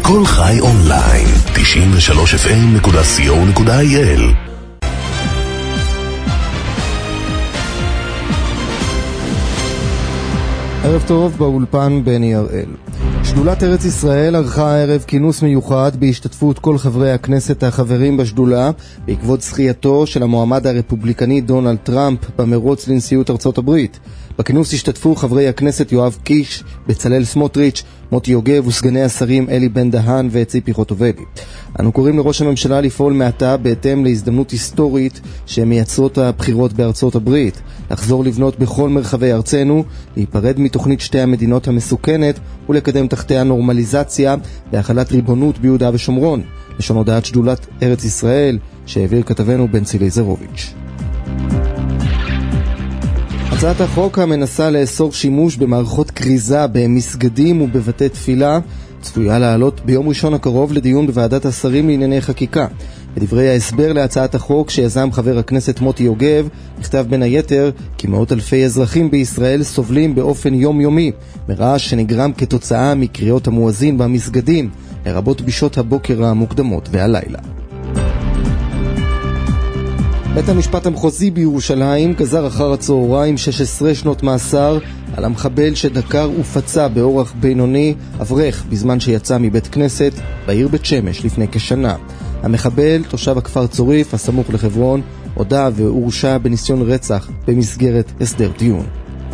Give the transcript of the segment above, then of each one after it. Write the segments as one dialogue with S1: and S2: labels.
S1: כל חי אונליין, 93fm.co.il.
S2: ערב טוב, באולפן בני הראל. שדולת ארץ ישראל ערכה הערב כינוס מיוחד בהשתתפות כל חברי הכנסת החברים בשדולה בעקבות זכייתו של המועמד הרפובליקני דונלד טראמפ במרוץ לנשיאות ארצות הברית. בכינוס השתתפו חברי הכנסת יואב קיש, בצלאל סמוטריץ', מוטי יוגב וסגני השרים אלי בן דהן וציפי חוטובלי. אנו קוראים לראש הממשלה לפעול מעתה בהתאם להזדמנות היסטורית שמייצרות הבחירות בארצות הברית, לחזור לבנות בכל מרחבי ארצנו, להיפרד מתוכנית שתי המדינות המסוכנת ולקדם תחתיה נורמליזציה והחלת ריבונות ביהודה ושומרון. לשון הודעת שדולת ארץ ישראל שהעביר כתבנו בן צילי זרוביץ'. הצעת החוק המנסה לאסור שימוש במערכות קריזה במסגדים ובבתי תפילה צפויה לעלות ביום ראשון הקרוב לדיון בוועדת השרים לענייני חקיקה. בדברי ההסבר להצעת החוק שיזם חבר הכנסת מוטי יוגב נכתב בין היתר כי מאות אלפי אזרחים בישראל סובלים באופן יומיומי מרעש שנגרם כתוצאה מקריאות המואזין במסגדים, לרבות בשעות הבוקר המוקדמות והלילה. בית המשפט המחוזי בירושלים גזר אחר הצהריים 16 שנות מאסר על המחבל שדקר ופצע באורח בינוני אברך בזמן שיצא מבית כנסת בעיר בית שמש לפני כשנה. המחבל, תושב הכפר צוריף הסמוך לחברון, הודה והורשע בניסיון רצח במסגרת הסדר דיון.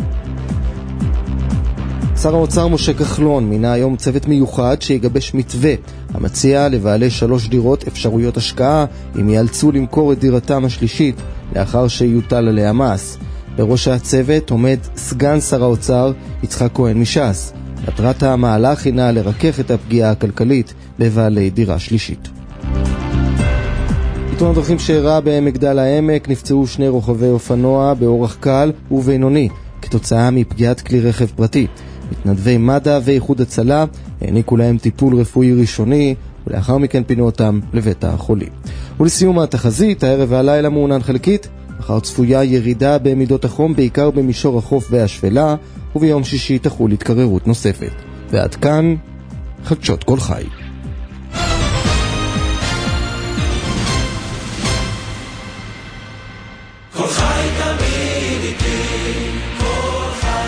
S2: שר האוצר משה כחלון מינה היום צוות מיוחד שיגבש מתווה המציע לבעלי 3 דירות אפשרויות השקעה אם ייאלצו למכור את דירתם השלישית לאחר שיוטל עליה מס. בראש הצוות עומד סגן שר האוצר יצחק כהן מש"ס. מטרת המהלך הינה לרכך את הפגיעה הכלכלית בבעלי דירה שלישית. בתאונת דרכים שאירעה במגדל העמק נפצעו 2 רוכבי אופנוע באורח קל ובינוני כתוצאה מפגיעת כלי רכב פרטי. מתנדבי מד"א ואיחוד הצלה העניקו להם טיפול רפואי ראשוני ולאחר מכן פינו אותם לבית החולים. ולסיום התחזית, הערב והלילה מעונן חלקית, אחר צפויה ירידה במידות החום בעיקר במישור החוף והשפלה, וביום שישי תחול התקררות נוספת. ועד כאן חדשות כל חי.
S3: כל חי תמיד איתי, כל חי.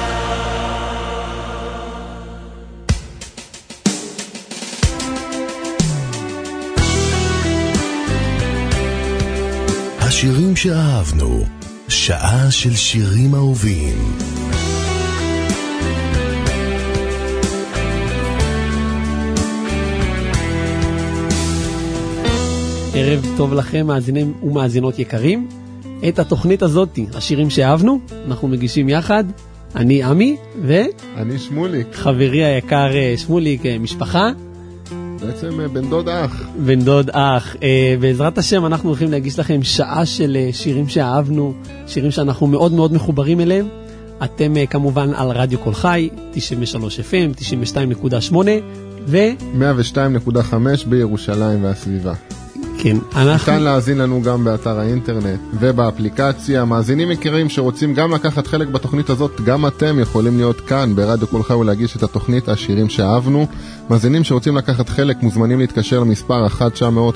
S1: השירים שאהבנו, שעה של שירים אהובים.
S4: ערב טוב לכם מאזינים ומאזינות יקרים. את התוכנית הזאת, השירים שאהבנו, אנחנו מגישים יחד. אני עמי
S5: אני שמוליק.
S4: חברי היקר שמוליק, משפחה.
S5: בעצם בן דוד אח.
S4: בן דוד אח. בעזרת השם אנחנו הולכים להגיש לכם שעה של שירים שאהבנו, שירים שאנחנו מאוד מאוד מחוברים אליהם. אתם כמובן על רדיו כל חי, 93 FM, 92.8 ו
S5: 102.5 בירושלים והסביבה.
S4: כן,
S5: ניתן להאזין לנו גם באתר האינטרנט ובאפליקציה. מאזינים יקרים שרוצים גם לקחת חלק בתוכנית הזאת, גם אתם יכולים להיות כאן ברדיו כל חי ולהגיש את התוכנית השירים שאהבנו. מאזינים שרוצים לקחת חלק מוזמנים להתקשר למספר 1-952-92-93,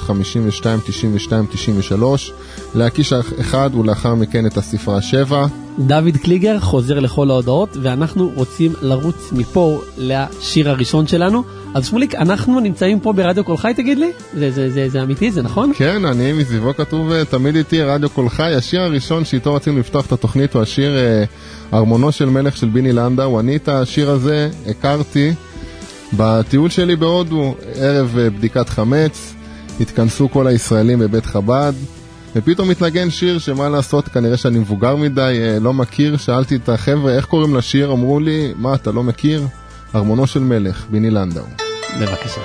S5: להקיש 1 ולאחר מכן את הספרה 7.
S4: דוד קליגר חוזר לכל ההודעות, ואנחנו רוצים לרוץ מפה לשיר הראשון שלנו. אז שמוליק, אנחנו נמצאים פה ברדיו כל חי, תגיד לי? זה אמיתי, זה נכון?
S5: כן, אני מסביבו כתוב תמיד איתי רדיו כל חי. השיר הראשון שאיתו רצינו לפתוח את התוכנית הוא השיר ארמונו של מלך של ביני לנדאו. אני את השיר הזה הכרתי בטיול שלי בהודו, ערב בדיקת חמץ, התכנסו כל הישראלים בבית חב"ד, ופתאום מתנגן שיר שמה לעשות, כנראה שאני מבוגר מדי, לא מכיר. שאלתי את החבר'ה איך קוראים לשיר, אמרו לי, מה אתה לא מכיר? ארמונו של מלך, ביני לנדאו.
S4: בבקשה.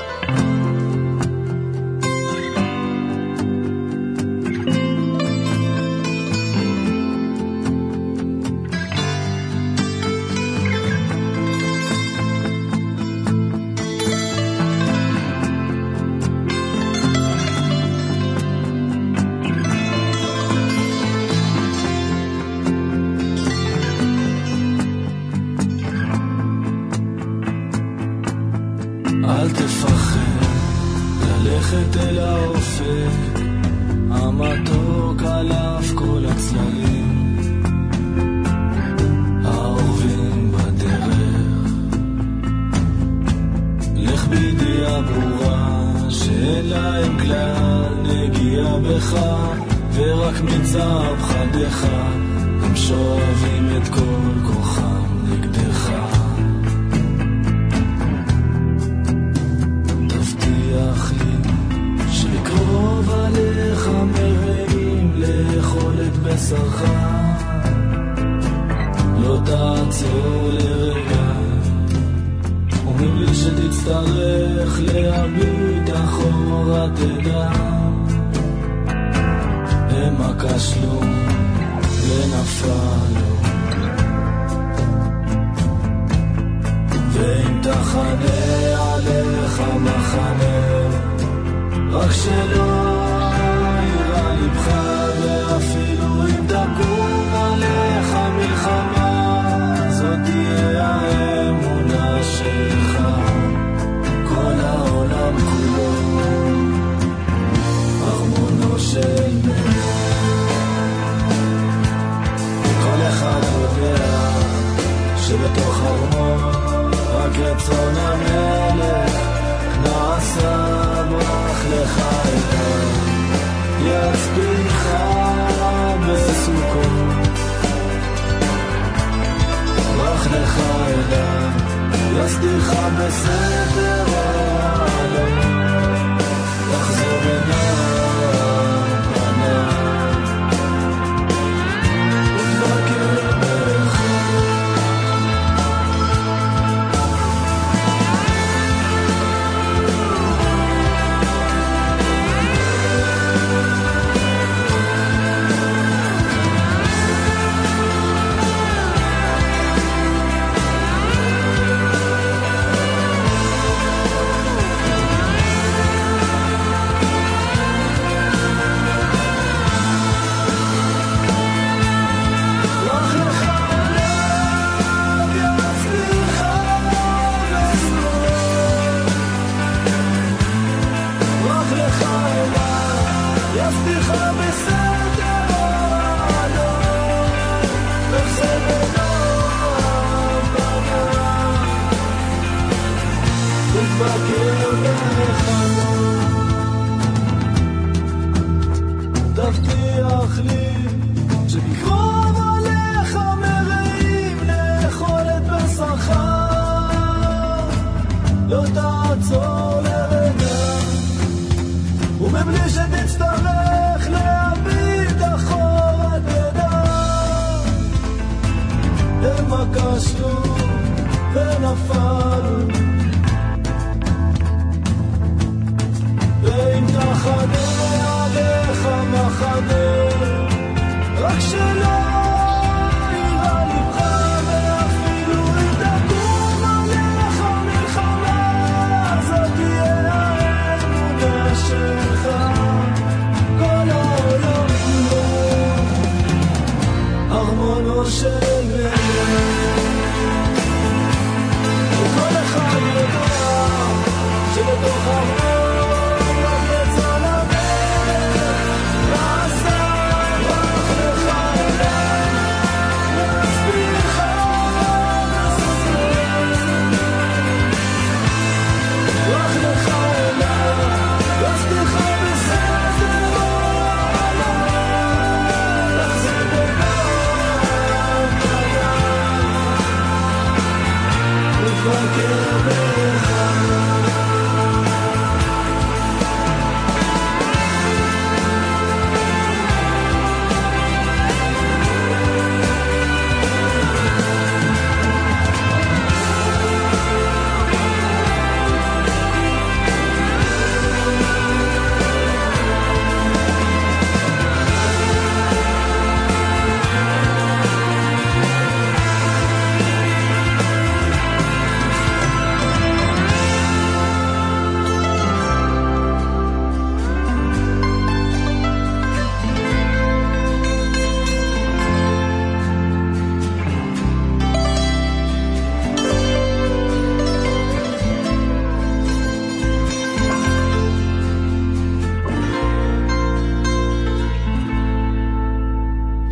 S3: אל תפחד ללכת אל האופק המתוק על אף כל הצללים העורבים בדרך. לך בידיעה ברורה שאין להם כלל נגיע בך, ורק מצער פחדך הם שואבים את כל כוחם נגדך. תבטיח לי שקרוב עליך מרעים לאכול את בשרך, לא תעצור לרגע ומבלי שתצטרך להביט אחורה תדע הם כשלו ונפלו. ואם תחנה עליך מחנה רק שלא יראה לבך, ואפילו אם תקום עליך מלחמה זאת תהיה האמונה שלך. כל העולם כולו ארמונו של מלך, כל אחד יודע שבתוך ארמון רק רצון המלך נעשה ברח לך אליו, יצביך בסוכות ברח לך אליו, יסדיך בסדר העולם, תחזור אליו פניו ותבקר בך. תבטיח לי שבקרוב עליך מרעים לאכול את בשרך, לא תעצור לרגע ומבלי שתצטרך להביט אחורה תדע הם כשלו ונפלו. ואם תחנה עליך מחנה רק שלא יראה לבך, ואפילו אם תקום עליך מלחמה זאת תהיה האמונה שלך. כל העולם כולו ארמונו של מלך, וכל אחד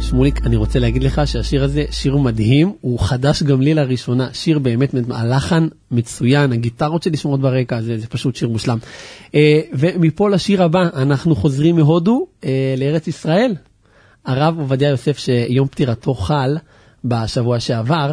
S4: שמוליק, אני רוצה להגיד לך שהשיר הזה שיר מדהים, הוא חדש גם לי לראשונה, שיר באמת, הלחן מצוין, הגיטרות שנשמעות ברקע, זה פשוט שיר מושלם. ומפה לשיר הבא, אנחנו חוזרים מהודו לארץ ישראל. הרב עובדיה יוסף שיום פטירתו חל בשבוע שעבר,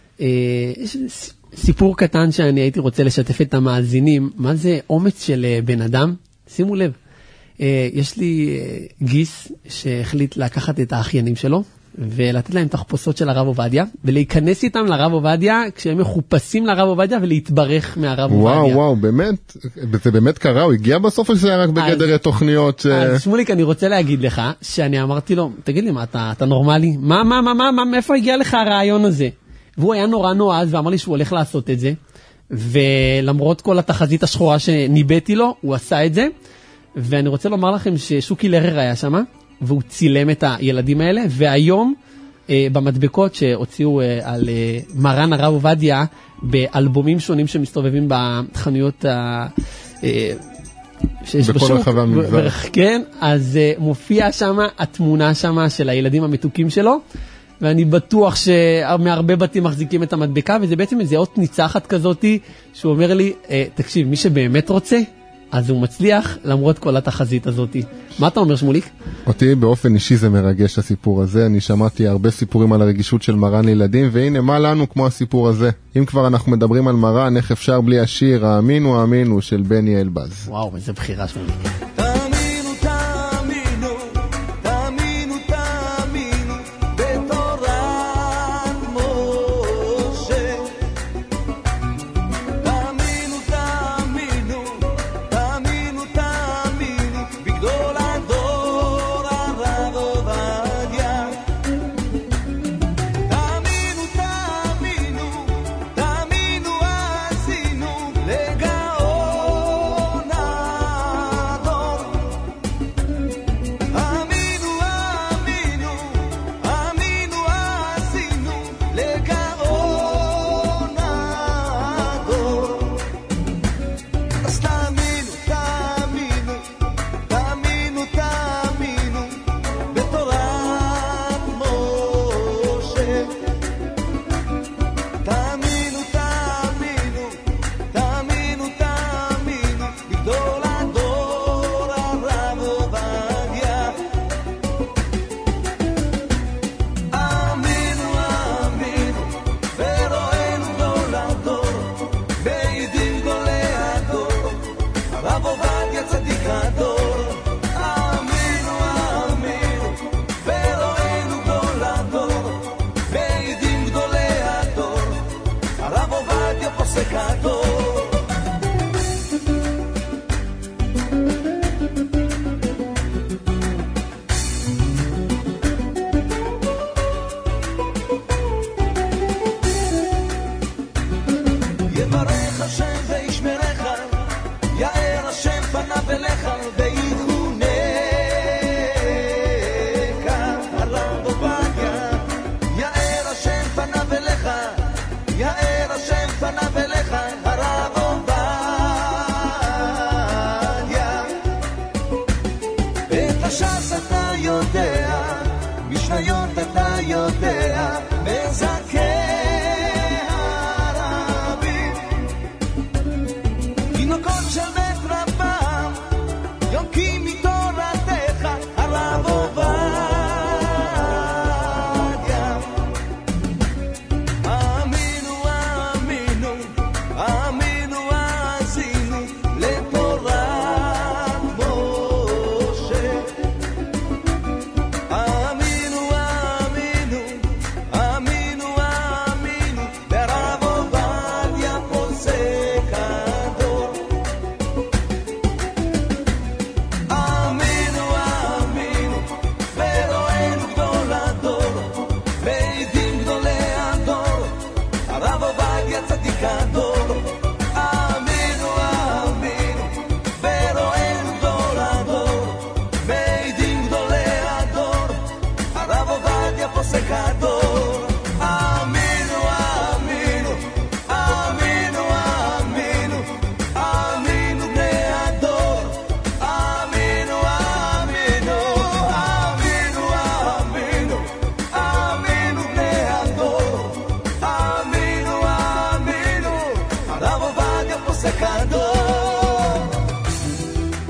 S4: סיפור קטן שאני הייתי רוצה לשתף את המאזינים, מה זה אומץ של בן אדם? שימו לב. יש לי גיס שהחליט לקחת את האחיינים שלו ולתת להם תחפושות של הרב עובדיה ולהיכנס איתם לרב עובדיה כשהם מחופשים לרב עובדיה ולהתברך מהרב עובדיה.
S5: וואו, באמת, זה באמת קרה, הוא הגיע בסוף או שזה היה רק בגדר תוכניות?
S4: אז שמוליק, אני רוצה להגיד לך שאני אמרתי לו, תגיד לי, מה, אתה נורמלי? מאיפה הגיע לך הרעיון הזה? והוא היה נורא נועז ואמר לי שהוא הולך לעשות את זה, ולמרות כל התחזית השחורה שניבאתי לו, הוא עשה את זה. ואני רוצה לומר לכם ששוקי לרר היה שם, והוא צילם את הילדים האלה, והיום במדבקות שהוציאו על מרן הרב עובדיה, באלבומים שונים שמסתובבים בחנויות שיש
S5: בכל
S4: בשוק,
S5: רחבי המגזר.
S4: כן, אז מופיע שם התמונה שם של הילדים המתוקים שלו, ואני בטוח שמהרבה בתים מחזיקים את המדבקה, וזה בעצם איזה אות ניצחת כזאת, שהוא אומר לי, תקשיב, מי שבאמת רוצה, אז הוא מצליח למרות כל התחזית הזאת. מה אתה אומר, שמוליק?
S5: אותי באופן אישי זה מרגש הסיפור הזה, אני שמעתי הרבה סיפורים על הרגישות של מרן לילדים, והנה מה לנו כמו הסיפור הזה. אם כבר אנחנו מדברים על מרן, איך אפשר בלי השיר האמינו האמינו של בני אלבז.
S4: וואו, איזה בחירה שמוליק.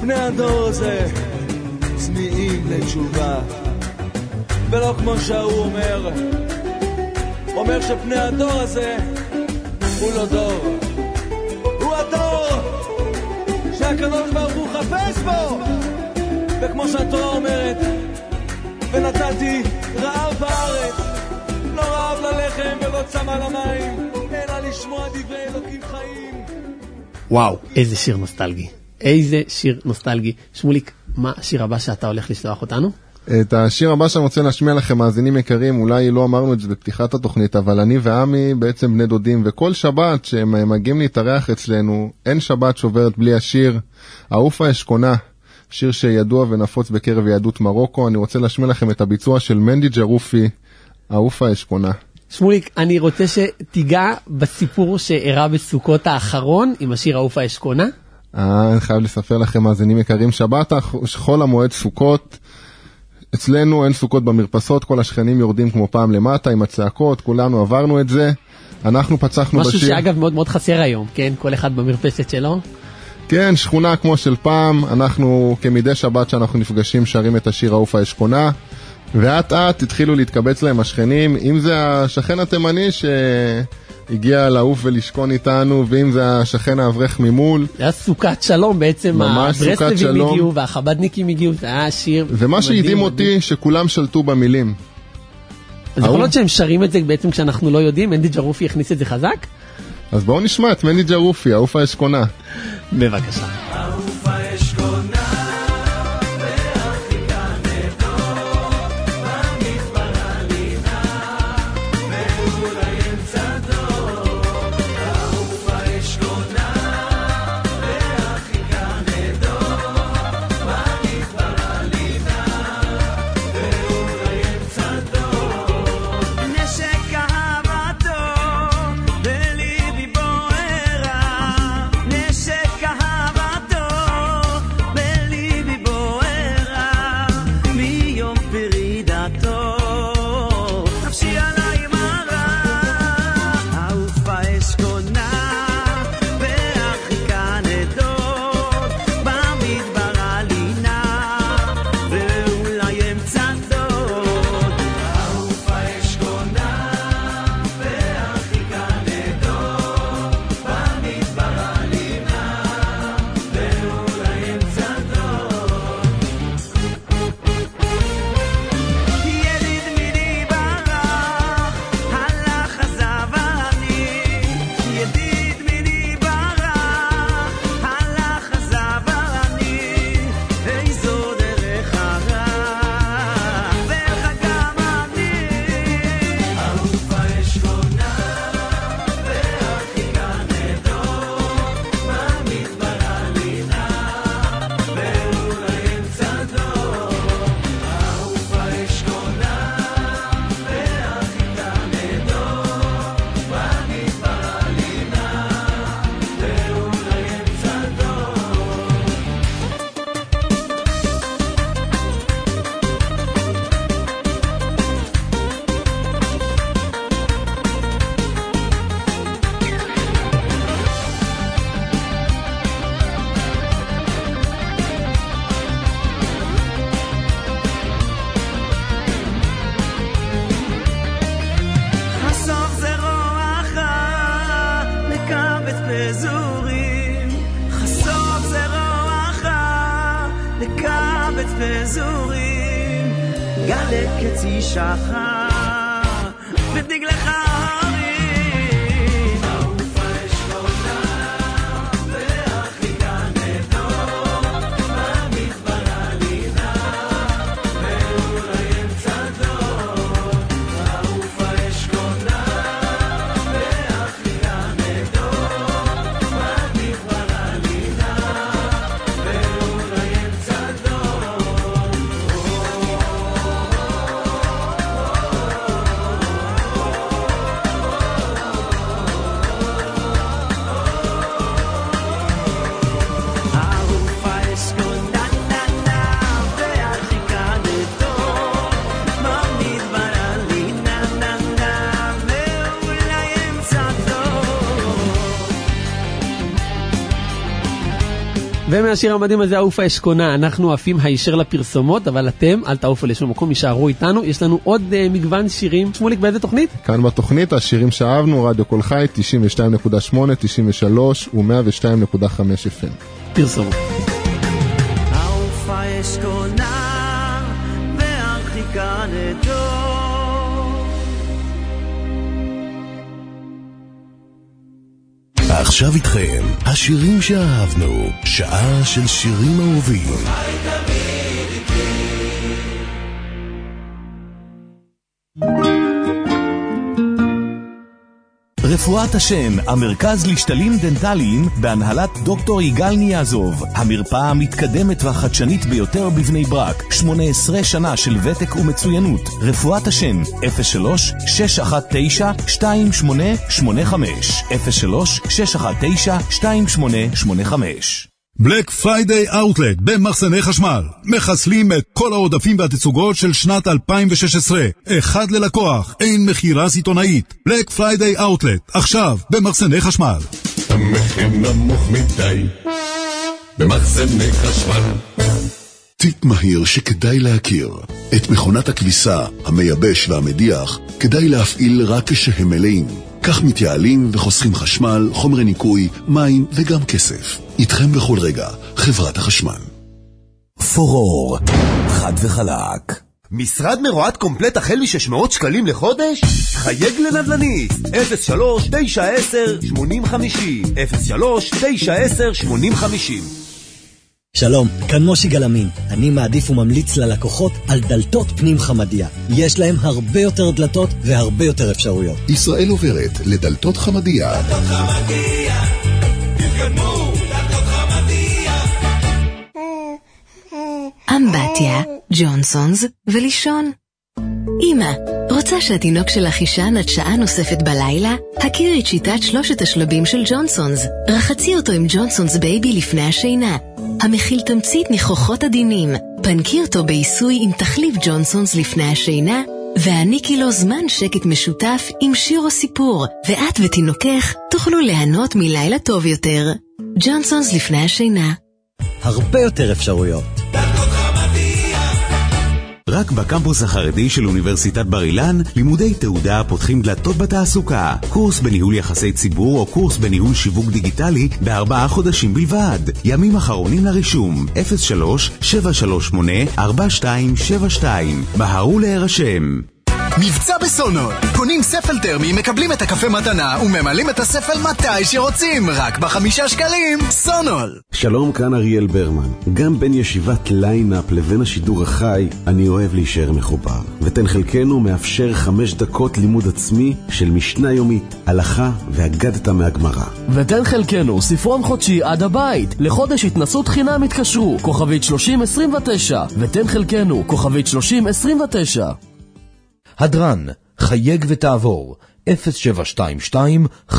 S6: פני הדור הזה צמאים לתשובה, ולא כמו שהוא אומר שפני הדור הזה הוא לא דור, הוא הדור שהקדוש ברוך הוא חפש בו, וכמו שהתורה אומרת, ונתתי רעב בארץ, לא רעב ללחם ולא צמא למים, אלא לשמוע דברי אלוקים חיים.
S4: וואו, איזה שיר נוסטלגי, איזה שיר נוסטלגי. שמוליק, מה השיר הבא שאתה הולך לשלוח אותנו?
S5: את השיר הבא שאני רוצה להשמיע לכם, מאזינים יקרים, אולי לא אמרנו את זה בפתיחת התוכנית, אבל אני ועמי בעצם בני דודים, וכל שבת שהם מגיעים להתארח אצלנו, אין שבת שוברת בלי השיר אהוף האשכונה, שיר שידוע ונפוץ בקרב יהדות מרוקו. אני רוצה להשמיע לכם את הביצוע של מנדי ג'רופי, אהוף האשכונה.
S4: שמוליק, אני רוצה שתיגע בסיפור שאירע בסוכות האחרון עם השיר אהוף האשכונה.
S5: אני חייב לספר לכם, מאזינים יקרים, שבת חול המועד סוכות, אצלנו אין סוכות במרפסות, כל השכנים יורדים כמו פעם למטה עם הצעקות, כולנו עברנו את זה, אנחנו פצחנו בשיר.
S4: משהו שאגב מאוד מאוד חסר היום, כן? כל אחד במרפסת שלו.
S5: כן, שכונה כמו של פעם, אנחנו כמדי שבת שאנחנו נפגשים שרים את השיר אהוף האשכונה, ואת התחילו להתקבץ להם השכנים, אם זה השכן התימני שהגיע לעוף ולשכון איתנו, ואם זה השכן האברך ממול.
S4: זה היה סוכת שלום בעצם, הברסלבים הגיעו והחבדניקים הגיעו, זה היה שיר.
S5: ומה שהדהים אותי שכולם שלטו במילים.
S4: אז יכול להיות שהם שרים את זה בעצם כשאנחנו לא יודעים, מנדי ג'רופי הכניס את זה חזק?
S5: אז בואו נשמע את מנדי ג'רופי, אהוף האשכונה.
S4: בבקשה.
S3: אהוף האשכונה
S7: וזורים גלת קצי שחר ודגלך הרים אהוף האשכונה והחיקה נדור במדבר עלינה ואולי אמצע דור אהוף האשכונה והחיקה נדור במדבר עלינה ואולי אמצע דור
S4: ומהשיר המדהים הזה, עופה אשכונה, אנחנו עפים הישר לפרסומות, אבל אתם, אל תעופו לשום מקום, יישארו איתנו. יש לנו עוד מגוון שירים. שמוליק, באיזה תוכנית?
S5: כאן בתוכנית, השירים שאהבנו, רדיו כל חי, 92.8, 93 ו-102.5 FM.
S4: פרסומות.
S6: העופה אשכונה והרחיקה לדור.
S1: עכשיו איתכם, השירים שאהבנו, שעה של שירים אהובים. רפואת השן, המרכז לשתלים דנטליים בהנהלת דוקטור יגאל ניאזוב, המרפאה המתקדמת והחדשנית ביותר בבני ברק, 18 שנה של ותק ומצוינות. רפואת השן, 03-619-2885, 03-619-2885.
S8: בלק פריידיי אאוטלט במחסני חשמל. מחסלים את כל העודפים והתצוגות של שנת 2016. אחד ללקוח, אין מחירה סיטונאית. בלק פריידיי אאוטלט, עכשיו במחסני חשמל.
S1: המחיר נמוך מדי במחסני חשמל. טיפ מהיר שכדאי להכיר. את מכונת הכביסה, המייבש והמדיח כדאי להפעיל רק כשהם מלאים. כך מתייעלים וחוסכים חשמל, חומרי ניקוי, מים וגם כסף. איתכם בכל רגע, חברת החשמל. פורור, חד וחלק.
S9: משרד מרועד קומפלט החל מ-600 שקלים לחודש? חייג לנדל"ניסט 03-910-8050 03-910-8050.
S10: שלום, כאן מושי גלמין. אני מעדיף וממליץ ללקוחות על דלתות פנים חמדיה. יש להם הרבה יותר דלתות והרבה יותר אפשרויות.
S1: ישראל עוברת לדלתות חמדיה.
S3: דלתות חמדיה, תתקדמו, דלתות חמדיה.
S11: אמבטיה, ג'ונסונס ולישון. אמא, רוצה שהתינוק שלך ישן עד שעה נוספת בלילה? הכירי את שיטת 3 השלבים של ג'ונסונס. רחצי אותו עם ג'ונסונס בייבי לפני השינה. המכיל תמצית ניחוחות עדינים. פנקי אותו בעיסוי עם תחליף ג'ונסונס לפני השינה, והעניקי לו זמן שקט משותף עם שיר או סיפור, ואת ותינוקך תוכלו ליהנות מלילה טוב יותר. ג'ונסונס לפני השינה.
S10: הרבה יותר אפשרויות.
S12: רק בקמפוס החרדי של אוניברסיטת בר אילן, לימודי תעודה פותחים דלתות בתעסוקה. קורס בניהול יחסי ציבור או קורס בניהול שיווק דיגיטלי ב4 חודשים בלבד. ימים אחרונים לרישום 03-738-4272. מהרו להירשם.
S13: מבצע בסונול, קונים ספל טרמי, מקבלים את הקפה מתנה וממלאים את הספל מתי שרוצים, רק ב5 שקלים. סונול.
S14: שלום, כאן אריאל ברמן. גם בין ישיבת ליינאפ לבין השידור החי אני אוהב להישאר מחובר, ותן חלקנו מאפשר 5 דקות לימוד עצמי של משנה יומית, הלכה והגדת מהגמרא.
S15: ותן חלקנו ספרון חודשי עד הבית, לחודש התנסות חינם התקשרו, כוכבית 3029, ותן חלקנו כוכבית 3029.
S16: הדרן, חייג ותעבור, 0722-555588,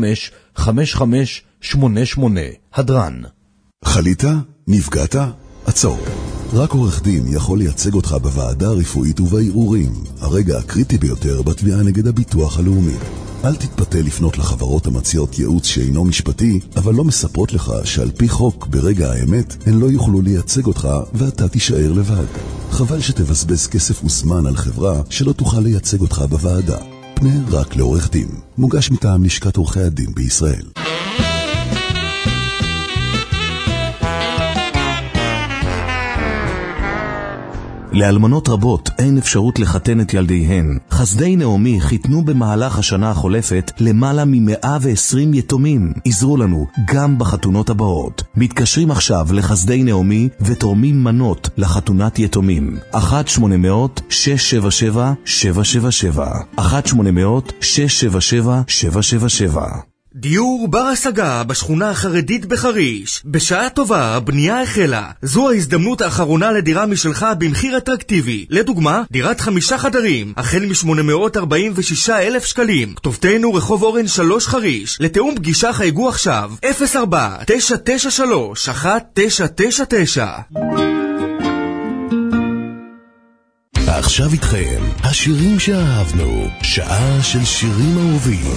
S16: הדרן.
S1: חלית? נפגעת? עצור. רק עורך דין יכול לייצג אותך בוועדה הרפואית ובערעורים, הרגע הקריטי ביותר בתביעה נגד הביטוח הלאומי. אל תתפתה לפנות לחברות המציעות ייעוץ שאינו משפטי, אבל לא מספרות לך שעל פי חוק ברגע האמת הן לא יוכלו לייצג אותך ואתה תישאר לבד. חבל שתבזבז כסף וזמן על חברה שלא תוכל לייצג אותך בוועדה. פנה רק לעורך דין. מוגש מטעם לשכת עורכי הדין בישראל.
S12: לאלמנות רבות אין אפשרות לחתן את ילדיהן. חסדי נעמי חיתנו במהלך השנה החולפת למעלה מ120 יתומים. עזרו לנו גם בחתונות הבאות. מתקשרים עכשיו לחסדי נעמי ותורמים מנות לחתונת יתומים. 1-800-677-777 1-800-677-777.
S9: דיור בר השגה בשכונה החרדית בחריש. בשעה טובה, בנייה החלה. זו ההזדמנות האחרונה לדירה משלך במחיר אטרקטיבי. לדוגמה, דירת 5 חדרים, החל מ846,000 שקלים. כתובתנו רחוב אורן 3 חריש. לתאום פגישה חייגו עכשיו 04-993-1999.
S1: עכשיו איתכם, השירים שאהבנו, שעה של שירים אהובים.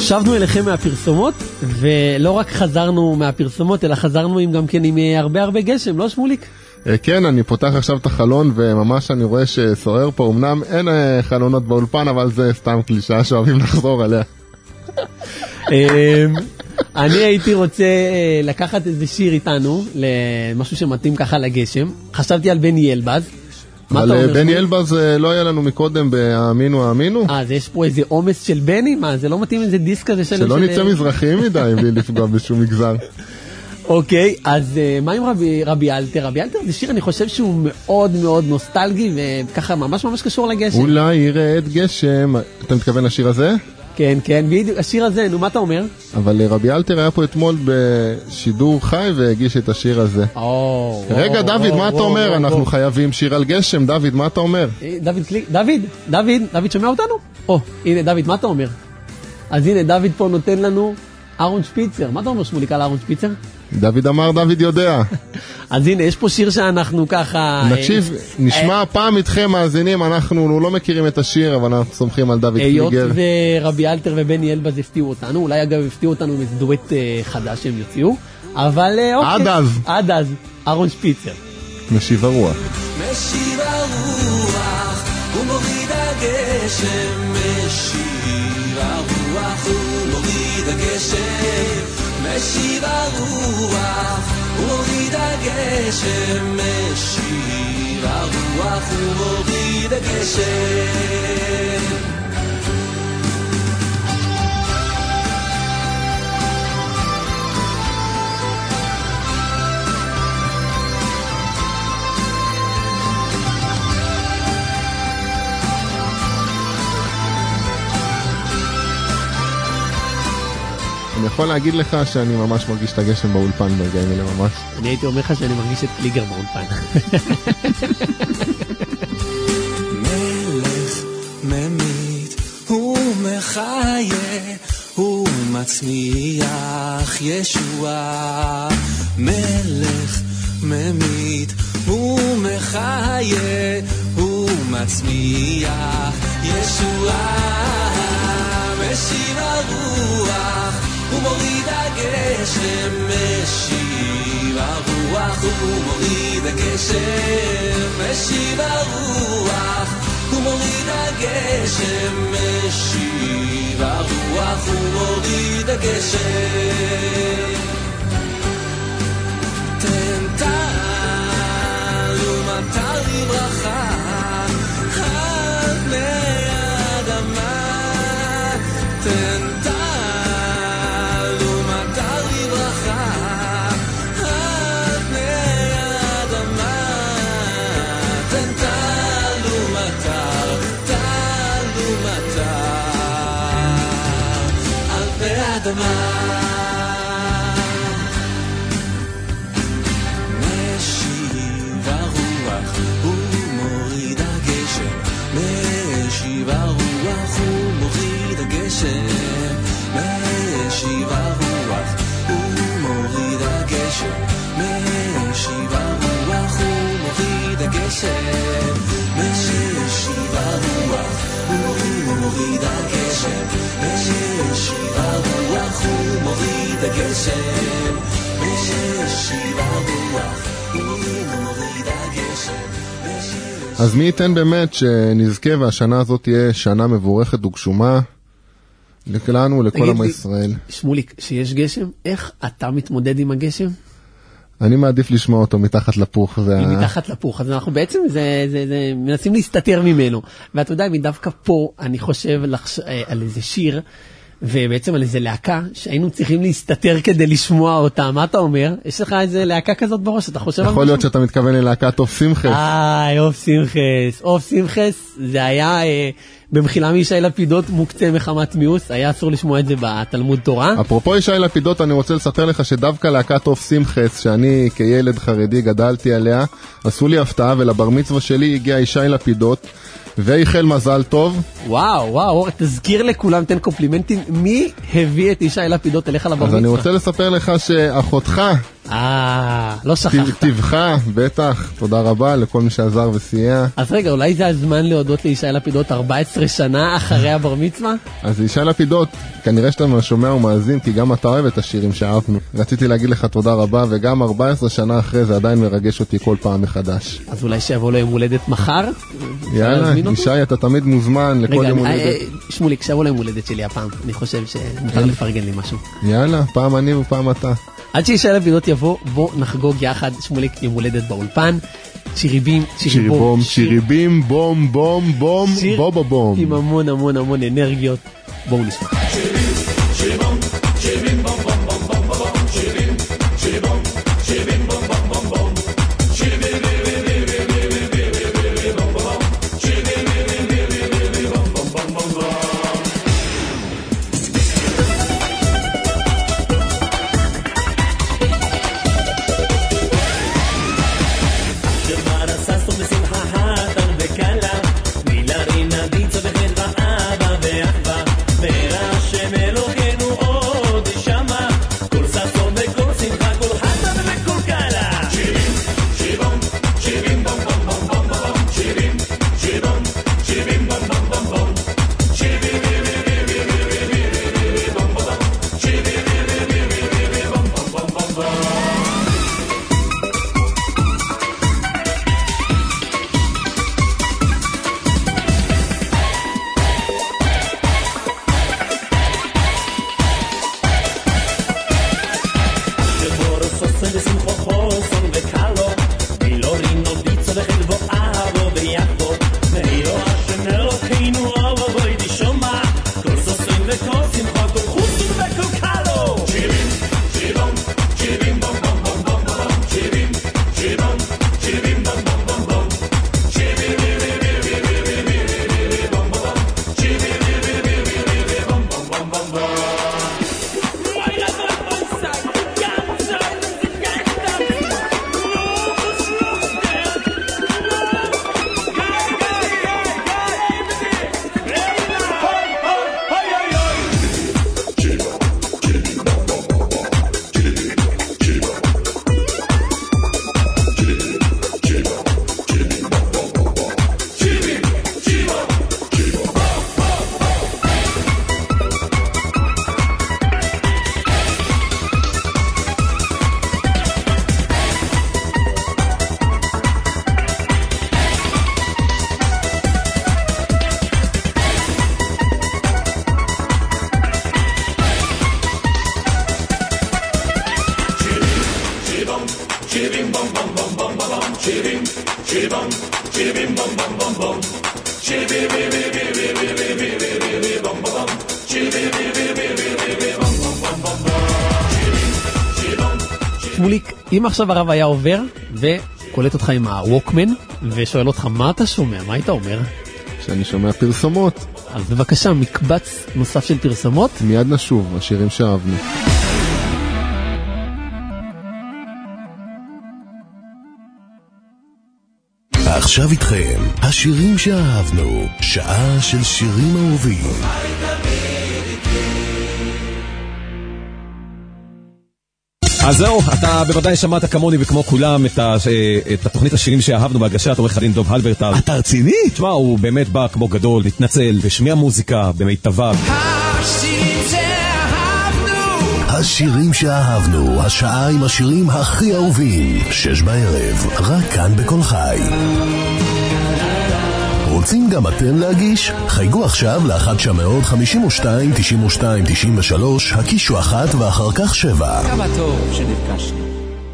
S4: שבנו אליכם מהפרסומות, ולא רק חזרנו מהפרסומות, אלא חזרנו גם כן עם הרבה גשם, לא שמוליק?
S5: כן, אני פותח עכשיו את החלון, וממש אני רואה שסוער פה, אמנם אין חלונות באולפן, אבל זה סתם קלישה שאוהבים לחזור עליה.
S4: אני הייתי רוצה לקחת איזה שיר איתנו, למשהו שמתאים ככה לגשם. חשבתי על בני אלבז.
S5: אבל בני אלבז לא היה לנו מקודם באמינו האמינו.
S4: אז יש פה איזה אומץ של בני? מה, זה לא מתאים איזה דיסק כזה שלם?
S5: שלא נצא מזרחיים מדי בלי לפגוע בשום מגזר.
S4: אוקיי, אז מה עם רבי אלתר? רבי אלתר זה שיר, אני חושב שהוא מאוד מאוד נוסטלגי, וככה ממש קשור לגשם.
S5: אולי ירד גשם. אתה מתכוון לשיר הזה?
S4: כן, בדיוק, השיר הזה, נו, מה אתה אומר?
S5: אבל רבי אלתר היה פה אתמול בשידור חי והגיש את השיר הזה. רגע, דוד, מה אתה אומר? אנחנו חייבים שיר על גשם. דוד, מה אתה אומר?
S4: דוד, שומע אותנו? הנה, דוד, מה אתה אומר? אז הנה, דוד פה נותן לנו אהרון שפיצר. מה אתה אומר, שמוליק, על אהרון שפיצר?
S5: דוד אמר, דוד יודע.
S4: אז הנה, יש פה שיר שאנחנו ככה...
S5: נקשיב, נשמע פעם איתכם מאזינים, אנחנו לא מכירים את השיר, אבל אנחנו סומכים על דוד פליגר.
S4: היות ורבי אלתר ובני אלבז הפתיעו אותנו, אולי אגב הפתיעו אותנו עם איזה דואט חדש שהם יוציאו, אבל אוקיי. עד אז, אהרון שפיצר.
S5: משיב הרוח.
S3: משיב הרוח, הוא מוריד הגשם, משיב הרוח, הוא מוריד הגשם. משיב הרוח, הוא מוריד הגשם, משיב הרוח, הוא מוריד הגשם.
S5: אני יכול להגיד לך שאני ממש מרגיש את הגשם באולפן ברגעים אלה ממש.
S4: אני הייתי אומר לך שאני מרגיש את פליגר באולפן.
S3: מלך ממית, הוא מחיה, הוא מצמיח ישועה. מלך ממית, הוא מחיה, הוא מצמיח ישועה. משיב הרוח, הוא מוריד הגשם, משיב הרוח, הוא מוריד הגשם, משיב הרוח, הוא מוריד הגשם, משיב הרוח, הוא מוריד הגשם. תן טל ומטר לברכה על פני האדמה. תן משיב הרוח, הוא מוריד הגשם, משיב הרוח, הוא מוריד הגשם, משיב הרוח, הוא מוריד הגשם, משיב הרוח, הוא מוריד הגשם, משיב הרוח, הוא מוריד הגשם, משיב הרוח, הוא מוריד הגשם, משיב הרוח, הוא מוריד הגשם.
S5: אז מי ייתן באמת שנזכה והשנה הזאת תהיה שנה מבורכת וגשומה לכולנו ולכל עם ישראל.
S4: שמוליק, שיש גשם, איך אתה מתמודד עם הגשם?
S5: אני מעדיף לשמוע אותו מתחת לפוך.
S4: מתחת לפוך, אז אנחנו בעצם מנסים להסתתר ממנו. ואתה יודע, מדווקא פה אני חושב על איזה שיר, ובעצם על איזה להקה שהיינו צריכים להסתתר כדי לשמוע אותה. מה אתה אומר? יש לך איזה להקה כזאת בראש? אתה חושב על משהו?
S5: יכול להיות שאתה מתכוון ללהקת אוף שמחס.
S4: אוף שמחס. אוף שמחס זה היה במחילה מישי לפידות מוקצה מחמת מיוס, היה אסור לשמוע את זה בתלמוד תורה.
S5: אפרופו ישי לפידות, אני רוצה לספר לך שדווקא להקת אוף שמחס, שאני כילד חרדי גדלתי עליה, עשו לי הפתעה, ולבר מצווה שלי הגיע ישי לפידות, ואיחל מזל טוב.
S4: וואו, תזכיר לכולם, תן קומפלימנטים, מי הביא את ישי לפידות אליך לבר מצווה?
S5: אז אני רוצה לספר לך שאחותך
S4: לא שכחת.
S5: טבחה, בטח, תודה רבה לכל מי שעזר וסייע.
S4: אז רגע, אולי זה הזמן להודות לישי לפידות 14 שנה אחרי הבר מצווה?
S5: אז ישי לפידות, כנראה שאתה שומע ומאזין, כי גם אתה אוהב את השירים שאהבנו. רציתי להגיד לך תודה רבה, וגם 14 שנה אחרי זה עדיין מרגש אותי כל פעם מחדש.
S4: אז אולי שיבוא לו יום הולדת מחר?
S5: יאללה, ישי, אתה תמיד מוזמן לכל יום הולדת.
S4: שמוליק, שיבוא לו יום הולדת שלי הפעם. אני חושב שמותר לפרגן לי משהו.
S5: יאללה, פעם אני ופעם אתה.
S4: עד שישי לפידות יבוא, בוא נחגוג יחד, שמוליק, יום הולדת באולפן. שיריבים,
S5: שיריבום, שיריבים, בום, בום, בום, בובה בום.
S4: עם המון המון המון אנרגיות. בואו נשמע.
S3: שיריבום, שיריבים, בום, בום, בום, בום, בום, שיריבים, שיריבום, שיריבים, בום, בום, בום, בום.
S4: שמוליק, אם עכשיו הרב היה עובר וקולט אותך עם הווקמן ושואל אותך מה אתה שומע, מה היית אומר?
S5: שאני שומע פרסומות.
S4: אז בבקשה, מקבץ נוסף של פרסומות.
S5: מיד נשוב, השירים שאהבנו.
S1: עכשיו איתכם, השירים שאהבנו, שעה של שירים אהובים.
S17: אז זהו, אתה בוודאי שמעת כמוני וכמו כולם את התוכנית השירים שאהבנו בהגשת עורך הדין דוב הלברטל.
S1: אתה רציני?
S17: תשמע, הוא באמת בא כמו גדול, להתנצל ושמיע מוזיקה במיטבה.
S1: השירים שאהבנו, השעה עם השירים הכי אהובים, 6:00, רק כאן בכל חי. רוצים גם אתם להגיש? חייגו עכשיו ל-1-952-92-93, הקישו 1 ואחר כך 7.
S18: כמה טוב שנפגשנו.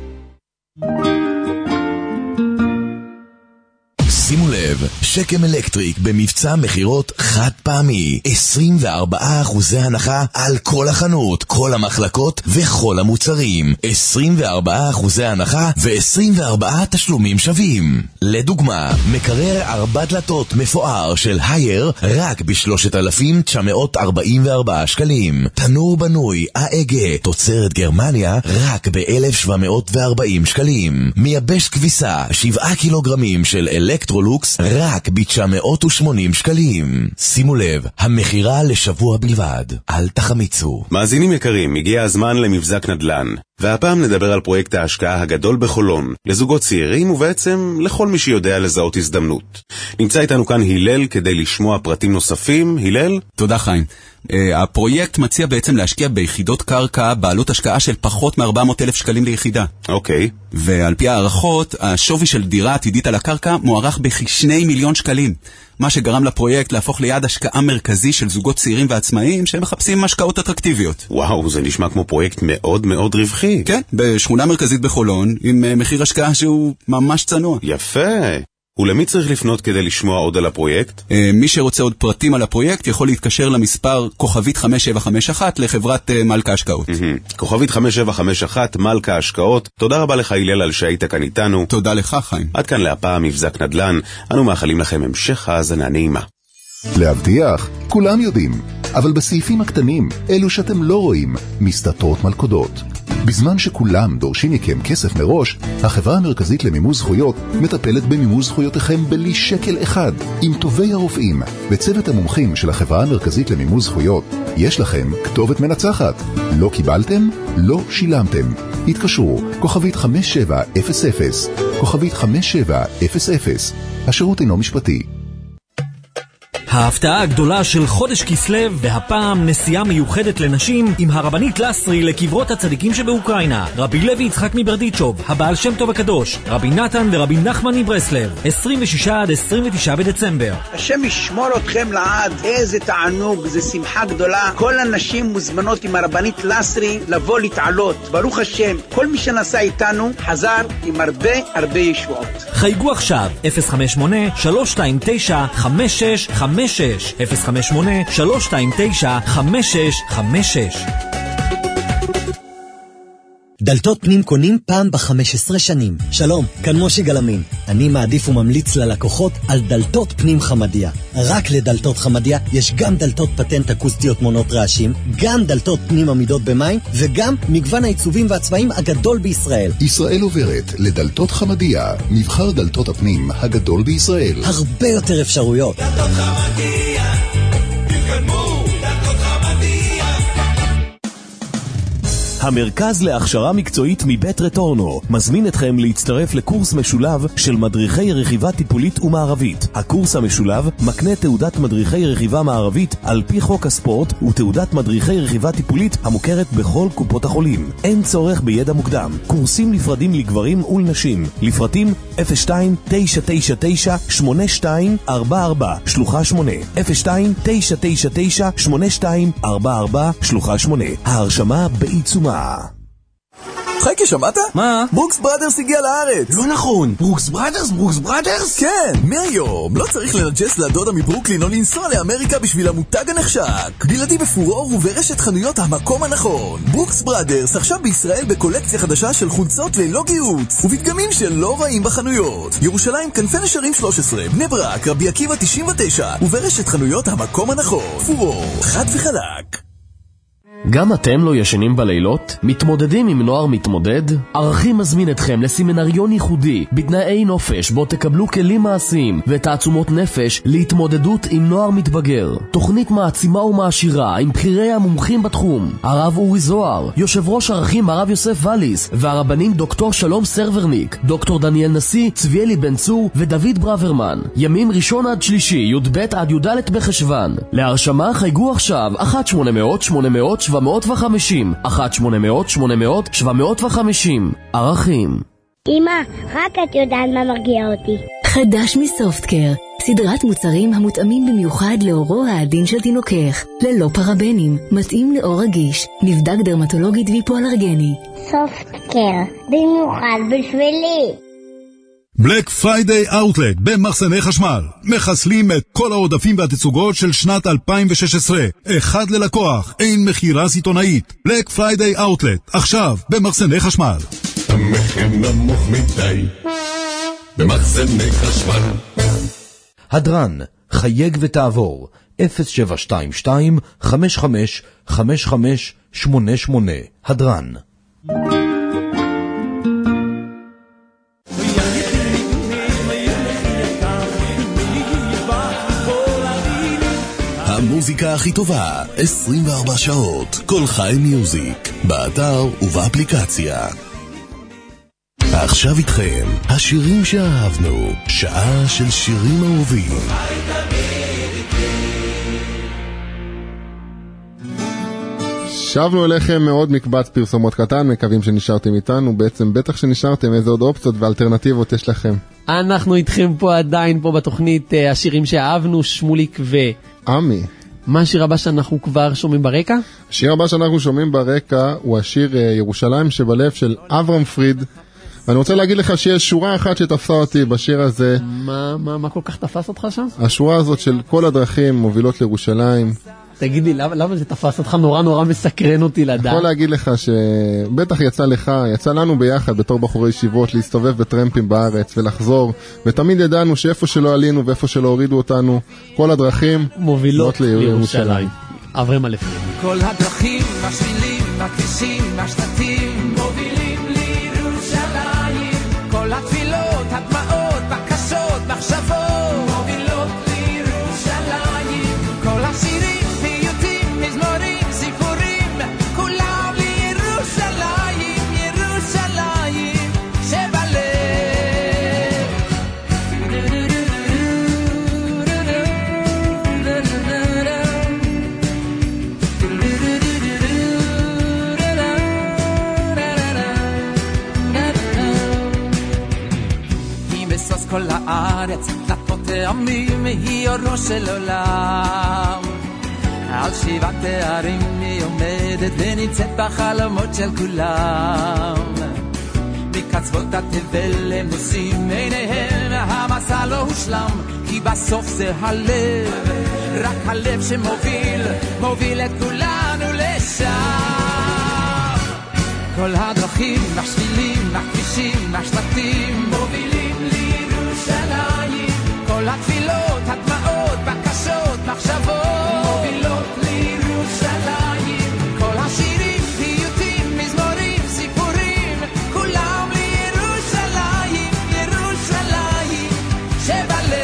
S12: שימו לב, שקם אלקטריק במבצע מחירות חד פעמי, 24% הנחה על כל החנות, כל המחלקות וכל המוצרים, 24% הנחה ו24 תשלומים שווים. לדוגמה, מקרר 4 דלתות מפואר של הייר רק ב-3,944 שקלים. תנור בנוי AEG תוצרת גרמניה רק ב-1,740 שקלים. מייבש כביסה 7 קילוגרמים של אלקטרולוקס רק ב-980 שקלים. שימו לב, המחירה לשבוע בלבד. אל תחמיצו.
S19: מאזינים יקרים, הגיע הזמן למבזק נדל"ן. והפעם נדבר על פרויקט ההשקעה הגדול בחולון, לזוגות צעירים ובעצם לכל מי שיודע לזהות הזדמנות. נמצא איתנו כאן הלל כדי לשמוע פרטים נוספים. הלל?
S20: תודה חיים. הפרויקט מציע בעצם להשקיע ביחידות קרקע בעלות השקעה של פחות מ-400,000 שקלים ליחידה.
S19: אוקיי.
S20: ועל פי הערכות, השווי של דירה עתידית על הקרקע מוערך בכ2 מיליון שקלים. מה שגרם לפרויקט להפוך ליעד השקעה מרכזי של זוגות צעירים ועצמאיים שמחפשים השקעות אטרקטיביות.
S19: וואו, זה נשמע כמו פרויקט מאוד מאוד רווחי.
S20: כן, בשכונה מרכזית בחולון, עם מחיר השקעה שהוא ממש צנוע.
S19: יפה. ולמי צריך לפנות כדי לשמוע עוד על הפרויקט?
S20: מי שרוצה עוד פרטים על הפרויקט יכול להתקשר למספר כוכבית 5751 לחברת מלכה השקעות.
S19: כוכבית 5751 מלכה השקעות. תודה רבה לך הלל על שהיית כאן איתנו.
S20: תודה לך חיים.
S19: עד כאן להפעם מבזק נדל"ן. אנו מאחלים לכם המשך האזנה נעימה.
S1: להבטיח, כולם יודעים, אבל בסעיפים הקטנים, אלו שאתם לא רואים, מסתתרות מלכודות. בזמן שכולם דורשים מכם כסף מראש, החברה המרכזית למימוש זכויות מטפלת במימוש זכויותיכם בלי שקל אחד. עם טובי הרופאים וצוות המומחים של החברה המרכזית למימוש זכויות, יש לכם כתובת מנצחת. לא קיבלתם? לא שילמתם. התקשרו, כוכבית 5700, כוכבית 5700. השירות אינו משפטי.
S21: ההפתעה הגדולה של חודש כסלו, והפעם נסיעה מיוחדת לנשים עם הרבנית לסרי לקברות הצדיקים שבאוקראינה. רבי לוי יצחק מברדיצ'וב, הבעל שם טוב הקדוש, רבי נתן ורבי נחמן מברסלב, 26 עד 29 בדצמבר.
S22: השם ישמור אתכם לעד, איזה תענוג, זה שמחה גדולה. כל הנשים מוזמנות עם הרבנית לסרי לבוא להתעלות. ברוך השם, כל מי שנסע איתנו חזר עם הרבה ישועות.
S21: חייגו עכשיו, 058-329-5656, 058-329-5656.
S10: דלתות פנים קונים פעם ב-15 שנים. שלום, כאן מושי גלמין. אני מעדיף וממליץ ללקוחות על דלתות פנים חמדיה. רק לדלתות חמדיה יש גם דלתות פטנט אקוסטיות מונות רעשים, גם דלתות פנים עמידות במים, וגם מגוון העיצובים והצבעים הגדול בישראל.
S1: ישראל עוברת לדלתות חמדיה, מבחר דלתות הפנים הגדול בישראל.
S10: הרבה יותר אפשרויות.
S7: דלתות חמדיה, תתקדמו, דלתות חמדיה.
S12: המרכז להכשרה מקצועית מבית רטורנו מזמין אתכם להצטרף לקורס משולב של מדריכי רכיבה טיפולית ומערבית. הקורס המשולב מקנה תעודת מדריכי רכיבה מערבית על פי חוק הספורט ותעודת מדריכי רכיבה טיפולית המוכרת בכל קופות החולים. אין צורך בידע מוקדם. קורסים נפרדים לגברים ולנשים. לפרטים 02-999-8244 שלוחה 8 02-999-8244 שלוחה 8. ההרשמה בעיצומה.
S23: חייקי, שמעת?
S21: מה?
S23: ברוקס בראדרס הגיע לארץ.
S21: לא נכון. ברוקס בראדרס?
S23: כן, מהיום לא צריך לנג'ס לדודה מברוקלין או לנסוע לאמריקה בשביל המותג הנחשק. בלעדי בפורור וברשת חנויות המקום הנכון. ברוקס בראדרס עכשיו בישראל בקולקציה חדשה של חולצות ללא גיוץ ובדגמים שלא רעים בחנויות. ירושלים כנפי נשרים 13, בני ברק, רבי עקיבא 99 וברשת חנויות המקום הנכון. פורור, חד וחלק.
S15: גם אתם לא ישנים בלילות? מתמודדים עם נוער מתמודד? ערכים מזמין אתכם לסמינריון ייחודי בתנאי נופש בו תקבלו כלים מעשיים ותעצומות נפש להתמודדות עם נוער מתבגר. תוכנית מעצימה ומעשירה עם בחירי המומחים בתחום, הרב אורי זוהר, יושב ראש ערכים הרב יוסף וליס, והרבנים דוקטור שלום סרברניק, דוקטור דניאל נשיא, צביאלי בן צור ודוד ברוורמן. ימים ראשון עד שלישי, י"ב עד י"ד בחשוון. להרשמה חייגו עכשיו 1-800-800-750 1-800-800-750. ערכים.
S24: אמא, רק את יודעת מה מרגיע אותי.
S11: חדש מסופטקר, סדרת מוצרים המותאמים במיוחד לאורו העדין של תינוקך, ללא פרבנים, מתאים לאור רגיש, נבדק דרמטולוגית והיפואלרגני.
S24: סופטקר, במיוחד בשבילי.
S8: בלק פריידיי אאוטלט במחסני חשמל. מחסלים את כל העודפים והתצוגות של שנת 2016. אחד ללקוח, אין מחירה סיטונאית. בלק פריידיי אאוטלט, עכשיו במחסני חשמל.
S3: המחיר נמוך מדי במחסני חשמל.
S16: הדרן, חייג ותעבור 0722-555588 הדרן.
S1: המוזיקה הכי טובה, 24 שעות, כל חי מיוזיק, באתר ובאפליקציה. עכשיו איתכם, השירים שאהבנו, שעה של שירים אהובים.
S5: שבנו אליכם מאוד מקבץ פרסומות קטן, מקווים שנשארתם איתנו, בעצם בטח שנשארתם, איזה עוד אופציות ואלטרנטיבות יש לכם.
S4: אנחנו איתכם פה עדיין, פה בתוכנית השירים שאהבנו, שמוליק
S5: עמי.
S4: מה השיר הבא שאנחנו כבר שומעים ברקע?
S5: השיר הבא שאנחנו שומעים ברקע הוא השיר ירושלים שבלב של אברהם פריד, ואני רוצה להגיד לך שיש שורה אחת שתפסה אותי בשיר הזה.
S4: מה כל כך תפס אותך שם?
S5: השורה הזאת של כל הדרכים מובילות לירושלים.
S4: תגיד לי, למה זה תפס אותך? נורא מסקרן אותי לדעת.
S5: יכול להגיד לך שבטח יצא לך, יצא לנו ביחד בתור בחורי ישיבות להסתובב בטרמפים בארץ ולחזור, ותמיד ידענו שאיפה שלא עלינו ואיפה שלא הורידו אותנו, כל הדרכים
S4: מובילות לירושלים. אברהם אלף.
S7: כל הדרכים, השבילים, הכבישים, השלטים מובילים לירושלים. כל התפילות, הדמעות, בקשות, מחשבות מובילות לירושלים. כל השירים כל הארץ, דלתות העמים, היא אורו של עולם. על שבעת הערים היא עומדת ונמצאת בחלומות של כולם. מקצוות התבל הם נושאים עיניהם, המסע לא הושלם, כי בסוף זה הלב, רק הלב שמוביל, מוביל את כולנו לשם. כל הדרכים, השבילים, הכבישים, השלטים, מובילים לירושלים. כל התפילות, הדמעות, בקשות, מחשבות מובילות לירושלים. כל השירים, פיוטים, מזמורים, סיפורים, כולם לירושלים, ירושלים שבלב.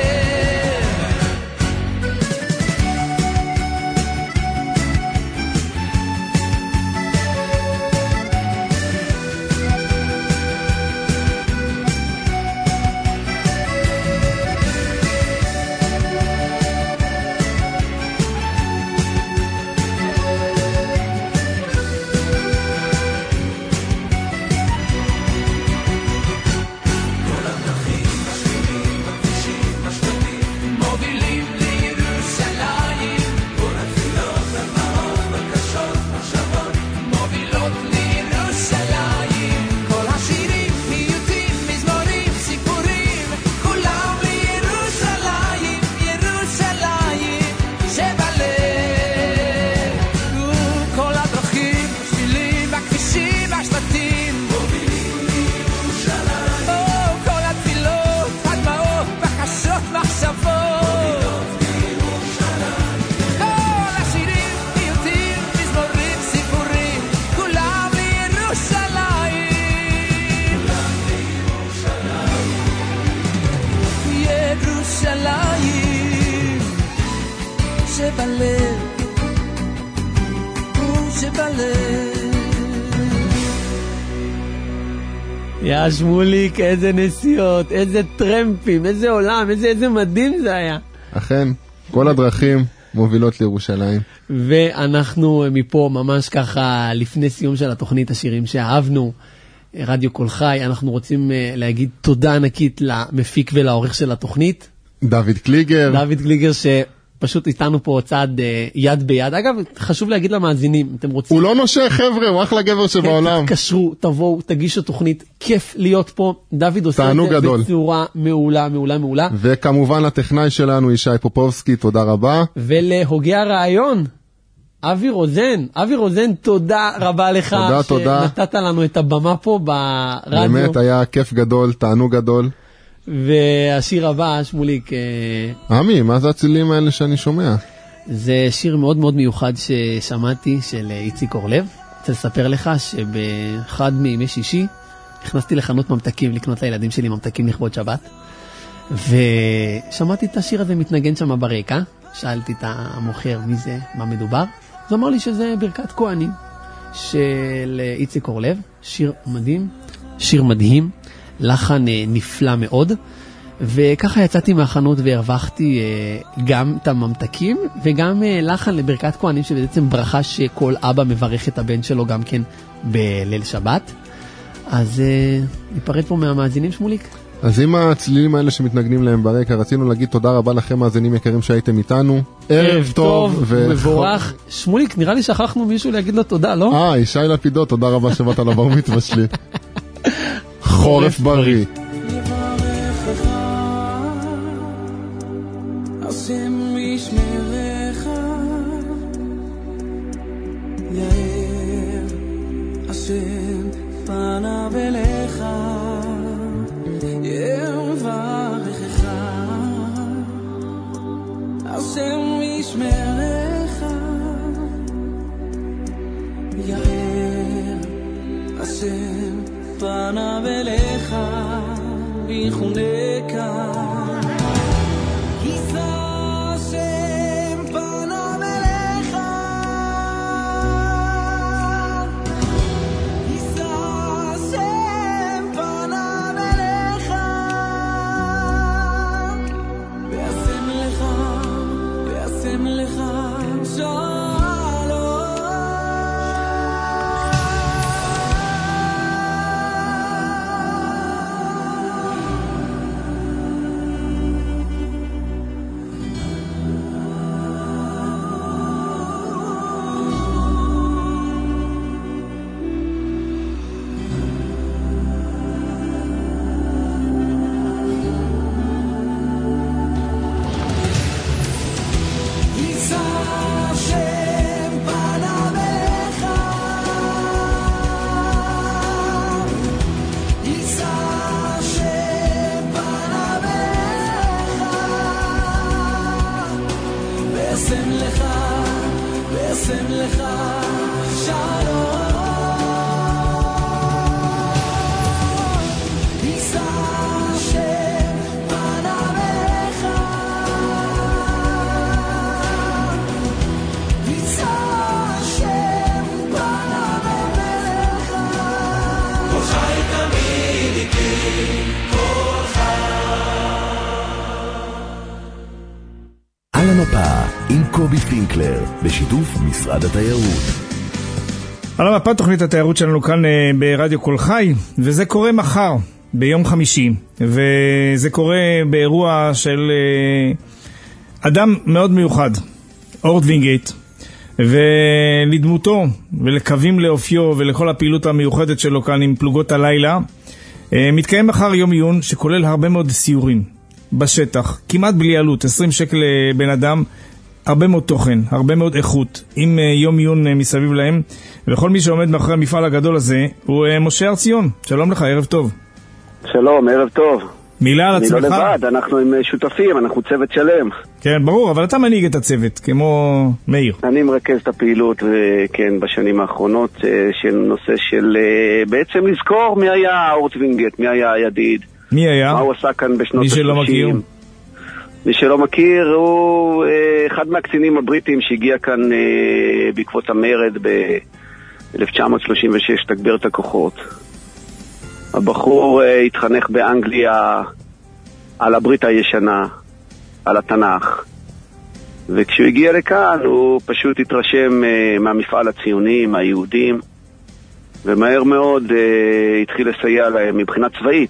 S4: יא שמוליק, איזה נסיעות, איזה טרמפים, איזה עולם, איזה מדהים זה היה.
S5: אכן, כל הדרכים מובילות לירושלים.
S4: ואנחנו מפה ממש ככה, לפני סיום של התוכנית השירים שאהבנו, רדיו קול חי, אנחנו רוצים להגיד תודה ענקית למפיק ולעורך של התוכנית.
S5: דוד קליגר.
S4: דוד קליגר פשוט איתנו פה צעד יד ביד. אגב, חשוב להגיד למאזינים, אתם רוצים...
S5: הוא לא נושא, חבר'ה, הוא אחלה גבר שבעולם.
S4: תתקשרו, תבואו, תגישו תוכנית, כיף להיות פה. דוד עושה את זה בצורה מעולה, מעולה, מעולה.
S5: וכמובן לטכנאי שלנו, ישי פופובסקי, תודה רבה.
S4: ולהוגי הרעיון, אבי רוזן, תודה רבה לך.
S5: תודה.
S4: שנתת לנו את הבמה פה ברדיו.
S5: באמת, היה כיף גדול, תענוג גדול.
S4: והשיר הבא, שמוליק...
S5: עמי, מה זה הצילים האלה שאני שומע?
S4: זה שיר מאוד מאוד מיוחד ששמעתי של איציק אורלב. רוצה לספר לך שבאחד מימי שישי נכנסתי לחנות ממתקים לקנות לילדים שלי ממתקים לכבוד שבת, ושמעתי את השיר הזה מתנגן שם ברקע, שאלתי את המוכר מי זה, מה מדובר. אז אמר לי שזה ברכת כהנים של איציק אורלב, שיר מדהים, שיר מדהים, לחן נפלא מאוד, וככה יצאתי מהחנות והרווחתי גם את הממתקים וגם לחן לברכת כהנים, שבעצם ברכה שכל אבא מברך את הבן שלו גם כן בליל שבת. אז ניפרד פה מהמאזינים, שמוליק.
S5: אז עם הצלילים האלה שמתנגנים להם ברקע, רצינו להגיד תודה רבה לכם מאזינים יקרים שהייתם איתנו. ערב טוב
S4: ומבורך. שמוליק, נראה לי שכחנו מישהו להגיד לו תודה, לא?
S5: ישי לפידות, תודה רבה שבאת לבר מצווה שלי. חורף בריא.
S3: השם ישמרך, יאר השם פניו אליך, יברכך. השם ישמרך, יאר השם פניו אליך, ויחונקה.
S1: עם קובי פינקלר, בשיתוף משרד התיירות.
S2: על המפה תוכנית התיירות שלנו כאן ברדיו קול חי, וזה קורה מחר, ביום חמישי, וזה קורה באירוע של אדם מאוד מיוחד, אורט וינגייט, ולדמותו ולקווים לאופיו ולכל הפעילות המיוחדת שלו כאן עם פלוגות הלילה, מתקיים מחר יום עיון שכולל הרבה מאוד סיורים בשטח, כמעט בלי עלות, 20 שקל בן אדם, הרבה מאוד תוכן, הרבה מאוד איכות, עם יום עיון מסביב להם, וכל מי שעומד מאחורי המפעל הגדול הזה הוא משה ארציון. שלום לך, ערב טוב.
S6: שלום, ערב טוב.
S2: מילה על עצמך.
S6: אני לא לבד, אנחנו עם שותפים, אנחנו צוות שלם.
S2: כן, ברור, אבל אתה מנהיג את הצוות, כמו מאיר.
S6: אני מרכז את הפעילות, כן, בשנים האחרונות, של נושא של בעצם לזכור מי היה אורט וינגייט, מי היה הידיד.
S2: מי היה?
S6: מה הוא עשה כאן בשנות ה-30.
S2: מי שלא מכיר?
S6: מי שלא מכיר, הוא אחד מהקצינים הבריטים שהגיע כאן בעקבות המרד ב-1936, תגבר את הכוחות. הבחור התחנך באנגליה על הברית הישנה, על התנ"ך. וכשהוא הגיע לכאן הוא פשוט התרשם מהמפעל הציוני, מהיהודים, ומהר מאוד התחיל לסייע להם מבחינה צבאית.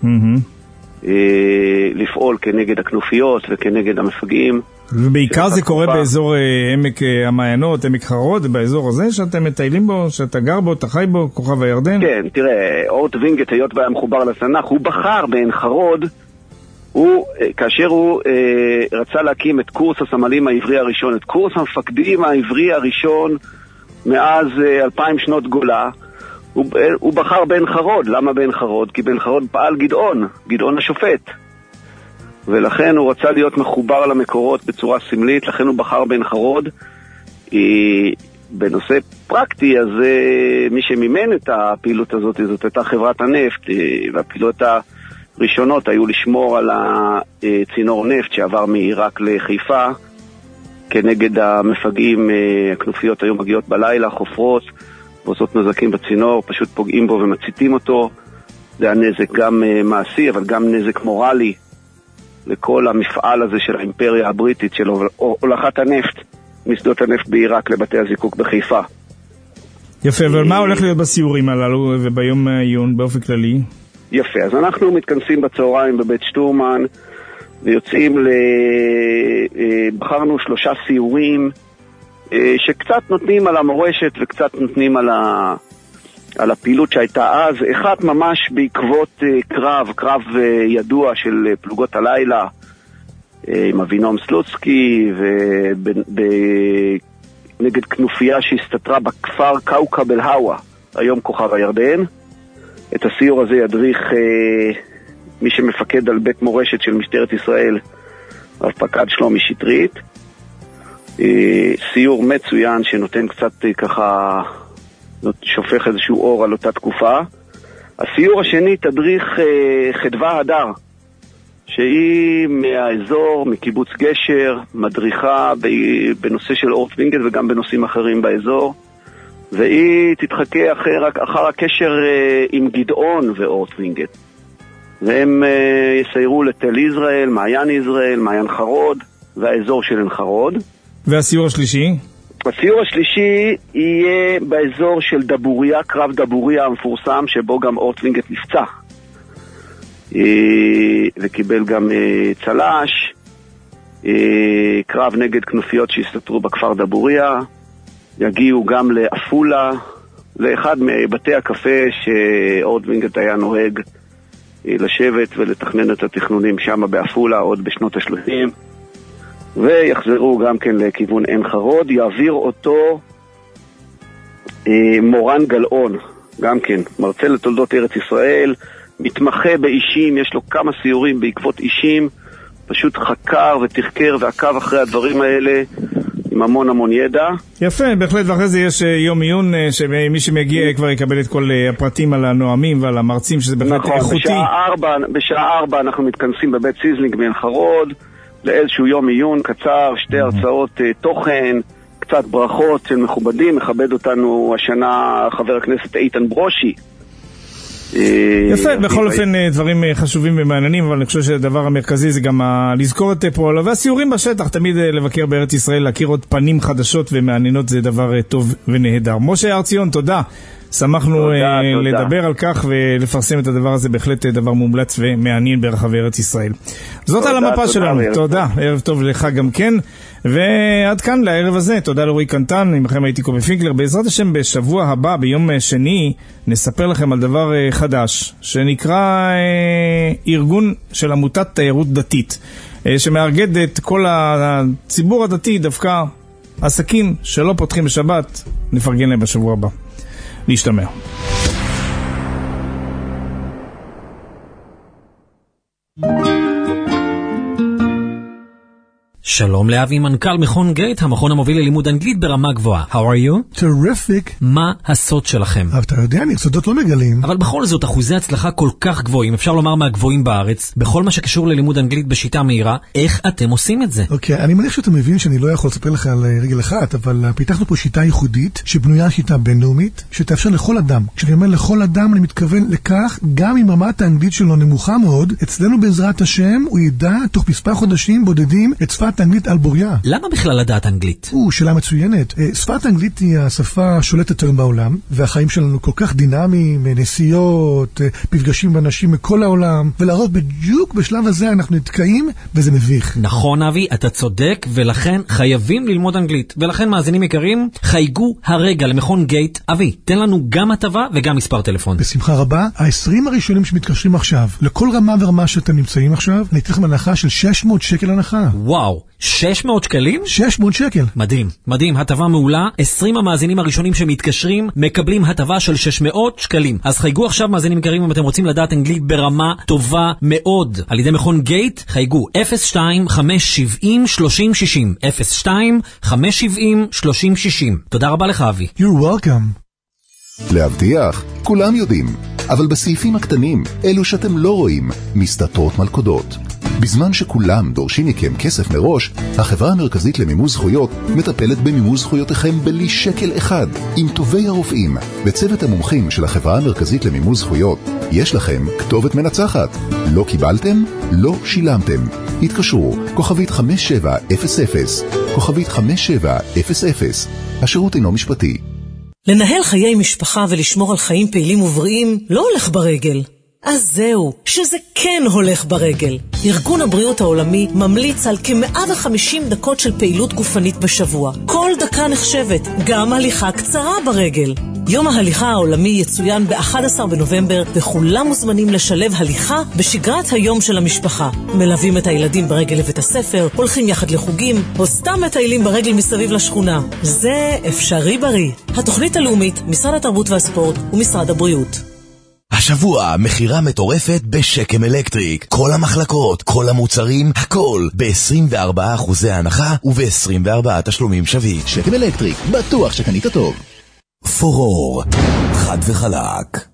S6: לפעול כנגד הכנופיות וכנגד המפגעים.
S2: ובעיקר זה קורה באזור עמק המעיינות, עמק חרוד, באזור הזה שאתם מטיילים בו, שאתה גר בו, אתה חי בו, כוכב הירדן?
S6: כן, תראה, אורט וינגייט, היות והיה מחובר לתנ"ך, הוא בחר בעין חרוד, כאשר הוא רצה להקים את קורס הסמלים העברי הראשון, את קורס המפקדים העברי הראשון מאז 2000 שנות גולה, הוא בחר בעין חרוד. למה בעין חרוד? כי בעין חרוד פעל גדעון השופט, ולכן הוא רצה להיות מחובר למקורות בצורה סמלית, לכן הוא בחר בעין חרוד. בנושא פרקטי, אז מי שמימן את הפעילות הזאת, זאת הייתה חברת הנפט, והפעילות הראשונות היו לשמור על הצינור נפט שעבר מעיראק לחיפה, כנגד המפגעים. הכנופיות היום מגיעות בלילה, חופרות, ועושות נזקים בצינור, פשוט פוגעים בו ומציתים אותו. זה הנזק גם מעשי, אבל גם נזק מורלי לכל המפעל הזה של האימפריה הבריטית, של הולכת הנפט משדות הנפט בעיראק לבתי הזיקוק בחיפה.
S2: יפה, אבל מה הולך להיות בסיורים הללו וביום העיון באופן כללי?
S6: יפה, אז אנחנו מתכנסים בצהריים בבית שטורמן ויוצאים בחרנו 3 סיורים שקצת נותנים על המורשת וקצת נותנים על הפעילות שהייתה אז. אחד ממש בעקבות קרב ידוע של פלוגות הלילה עם אבינום סלוצקי נגד כנופיה שהסתתרה בכפר קאוקב אל-הווה, היום כוכב הירדן. את הסיור הזה ידריך מי שמפקד על בית מורשת של משטרת ישראל, רב פקד שלומי שטרית. סיור מצוין שנותן קצת ככה, שופך איזשהו אור על אותה תקופה. הסיור השני תדריך חדווה הדר, שהיא מהאזור, מקיבוץ גשר, מדריכה בנושא של אורט וינגט וגם בנושאים אחרים באזור, והיא תתחכה אחר הקשר עם גדעון ואורט וינגט, והם יסיירו לתל ישראל, מעיין ישראל, מעיין חרוד והאזור של עין חרוד.
S2: והסיור השלישי?
S6: הסיור השלישי יהיה באזור של דבוריה, קרב דבוריה המפורסם שבו גם אורט וינגט נפצע וקיבל גם צלש. קרב נגד כנופיות שהסתתרו בכפר דבוריה. יגיעו גם לאפולה, לאחד מבתי הקפה שאורט וינגט היה נוהג לשבת ולתכנן את התכנונים שם באפולה עוד בשנות ה-30, ויחזרו גם כן לכיוון עין חרוד. יעביר אותו מורן גלאון, גם כן מרצה לתולדות ארץ ישראל, מתמחה באישים, יש לו כמה סיורים בעקבות אישים, פשוט חקר ותחקר ועקב אחרי הדברים האלה עם המון ידע. יפה,
S2: בהחלט, ואחרי זה יש יום עיון שמי שמגיע כבר יקבל את כל הפרטים על הנואמים ועל המרצים, שזה בהחלט
S6: נכון,
S2: איכותי.
S6: בשעה 4 אנחנו מתכנסים בבית סיזלינג בעין חרוד לאיזשהו יום עיון קצר, 2 הרצאות תוכן, קצת ברכות של מכובדים. מכבד אותנו השנה חבר הכנסת איתן ברושי.
S2: יפה, בכל אופן דברים חשובים ומעניינים, אבל אני חושב שהדבר המרכזי זה גם לזכור את פועלו והסיורים בשטח. תמיד לבקר בארץ ישראל, להכיר עוד פנים חדשות ומעניינות, זה דבר טוב ונהדר. משה הר ציון, תודה. שמחנו לדבר על כך ולפרסם את הדבר הזה, בהחלט דבר מומלץ ומעניין ברחבי ארץ ישראל. זאת על המפה שלנו. תודה, ערב טוב לך גם כן. ועד כאן לערב הזה, תודה לרועי קנטן, עמכם הייתי קובי פינקלר. בעזרת השם בשבוע הבא, ביום שני, נספר לכם על דבר חדש, שנקרא ארגון של עמותת תיירות דתית, שמארגד את כל הציבור הדתי, דווקא עסקים שלא פותחים בשבת, נפרגן להם בשבוע הבא. להשתמע.
S21: שלום לאבי, מנכ"ל מכון גייט, המכון המוביל ללימוד אנגלית ברמה גבוהה. How are you?
S9: Terrific.
S21: מה הסוד שלכם?
S9: אבל אתה יודע, סודות לא מגלים.
S21: אבל בכל זאת, אחוזי הצלחה כל כך גבוהים, אפשר לומר מהגבוהים בארץ, בכל מה שקשור ללימוד אנגלית בשיטה מהירה, איך אתם עושים את זה?
S9: אוקיי, אני מניח שאתה מבין שאני לא יכול לספר לך על רגל אחת, אבל פיתחנו פה שיטה ייחודית, שבנויה שיטה בינלאומית, שתאפשר לכל אדם. כשאני אומר לכל אדם, אני מתכוון לכך, גם אם רמת האנגלית שלו נמוכה מאוד, אצלנו בעזרת השם, הוא ידע תוך מספר חודשים בודדים את שפת האנגלית על בוריה.
S21: למה בכלל לדעת אנגלית?
S9: שאלה מצוינת. שפת האנגלית היא השפה השולטת היום בעולם, והחיים שלנו כל כך דינמיים, נסיעות, מפגשים באנשים מכל העולם, ולרוב בדיוק בשלב הזה אנחנו נתקעים, וזה מביך.
S21: נכון אבי, אתה צודק, ולכן חייבים ללמוד אנגלית. ולכן מאזינים יקרים, חייגו הרגע למכון גייט. אבי, תן לנו גם הטבה וגם מספר טלפון.
S9: בשמחה רבה. ה-20 הראשונים שמתקשרים עכשיו, לכל רמה ורמה שאתם נמצאים עכשיו, אני אתן לכם הנחה של 600 שקל הנחה.
S21: וואו, 600 שקלים?
S9: 600 שקל.
S21: מדהים, מדהים, הטבה מעולה. 20 המאזינים הראשונים שמתקשרים מקבלים הטבה של 600 שקלים. אז חייגו עכשיו מאזינים יקרים אם אתם רוצים לדעת אנגלית ברמה טובה מאוד. על ידי מכון גייט, חייגו 02-570-3060. 02-570-3060. תודה רבה לך אבי.
S9: You're welcome.
S1: להבטיח, כולם יודעים, אבל בסעיפים הקטנים, אלו שאתם לא רואים, מסתתרות מלכודות. בזמן שכולם דורשים מכם כסף מראש, החברה המרכזית למימוש זכויות מטפלת במימוש זכויותיכם בלי שקל אחד, עם טובי הרופאים וצוות המומחים של החברה המרכזית למימוש זכויות. יש לכם כתובת מנצחת. לא קיבלתם? לא שילמתם. התקשרו, כוכבית 5700, כוכבית 5700. השירות אינו משפטי.
S13: לנהל חיי משפחה ולשמור על חיים פעילים ובריאים לא הולך ברגל. אז זהו, שזה כן הולך ברגל. ארגון הבריאות העולמי ממליץ על כ-150 דקות של פעילות גופנית בשבוע. כל דקה נחשבת, גם הליכה קצרה ברגל. יום ההליכה העולמי יצוין ב-11 בנובמבר, וכולם מוזמנים לשלב הליכה בשגרת היום של המשפחה. מלווים את הילדים ברגל לבית הספר, הולכים יחד לחוגים, או סתם מטיילים ברגל מסביב לשכונה. זה אפשרי בריא. התוכנית הלאומית, משרד התרבות והספורט ומשרד הבריאות.
S14: השבוע מחירה מטורפת בשקם אלקטריק. כל המחלקות, כל המוצרים, הכל ב-24% הנחה וב-24 תשלומים שווים.
S17: שקם אלקטריק, בטוח שקנית טוב.
S14: פורור, חד וחלק.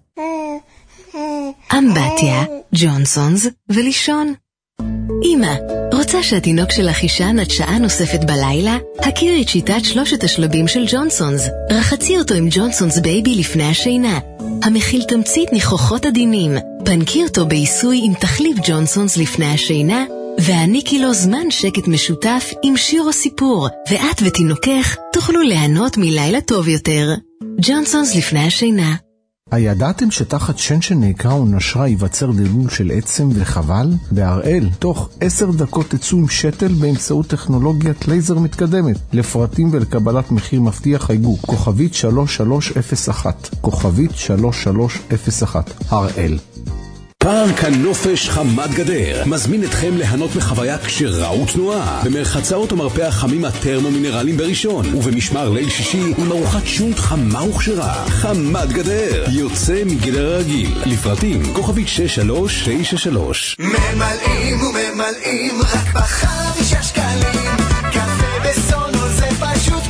S11: אמבטיה, ג'ונסונס ולישון. אמא, רוצה שהתינוק שלך יישן עד שעה נוספת בלילה? הכירי את שיטת 3 השלבים של ג'ונסונס. רחצי אותו עם ג'ונסונס בייבי לפני השינה. המכיל תמצית ניחוחות עדינים. פנקי אותו בעיסוי עם תחליף ג'ונסונס לפני השינה, והעניקי לו זמן שקט משותף עם שיר או סיפור, ואת ותינוקך תוכלו ליהנות מלילה טוב יותר. ג'ונסונס לפני השינה.
S18: הידעתם שתחת שן שנעקרה או נשרה ייווצר דלדול של עצם וחבל? בהראל, תוך 10 דקות תצאו עם שתל באמצעות טכנולוגיית לייזר מתקדמת. לפרטים ולקבלת מחיר מבטיח חייגו, כוכבית 3301, כוכבית 3301, הראל.
S25: פארק הנופש חמת גדר מזמין אתכם ליהנות מחוויה כשרה ותנועה במרחצאות ומרפא החמים הטרמו-מינרליים בראשון, ובמשמר ליל שישי עם ארוחת שונט חמה וכשרה. חמת גדר יוצא מגדר הרגיל. לפרטים כוכבית 6393.
S3: ממלאים וממלאים רק ב5 שקלים. קפה בסונול זה פשוט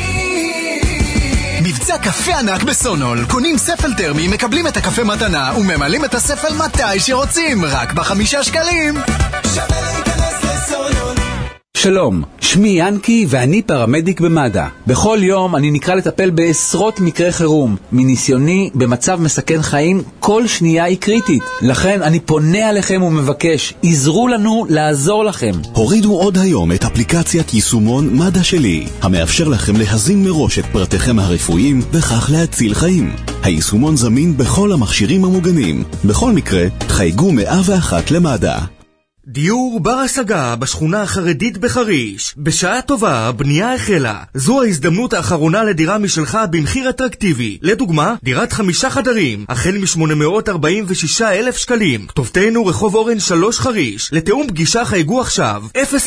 S3: מדהים.
S23: מבצע קפה ענק בסונול. קונים ספל טרמי, מקבלים את הקפה מתנה וממלאים את הספל מתי שרוצים, רק ב5 שקלים.
S3: שווה להיכנס לסונול.
S26: שלום, שמי ינקי ואני פרמדיק במד"א. בכל יום אני נקרא לטפל בעשרות מקרי חירום. מניסיוני, במצב מסכן חיים, כל שנייה היא קריטית. לכן אני פונה עליכם ומבקש, עזרו לנו לעזור לכם.
S12: הורידו עוד היום את אפליקציית יישומון מד"א שלי, המאפשר לכם להזין מראש את פרטיכם הרפואיים וכך להציל חיים. היישומון זמין בכל המכשירים המוגנים. בכל מקרה, חייגו 101 למד"א.
S27: דיור בר השגה בשכונה החרדית בחריש. בשעה טובה, בנייה החלה. זו ההזדמנות האחרונה לדירה משלך במחיר אטרקטיבי. לדוגמה, דירת 5 חדרים, החל מ-846,000 שקלים. כתובתנו רחוב אורן 3 חריש. לתאום פגישה חייגו עכשיו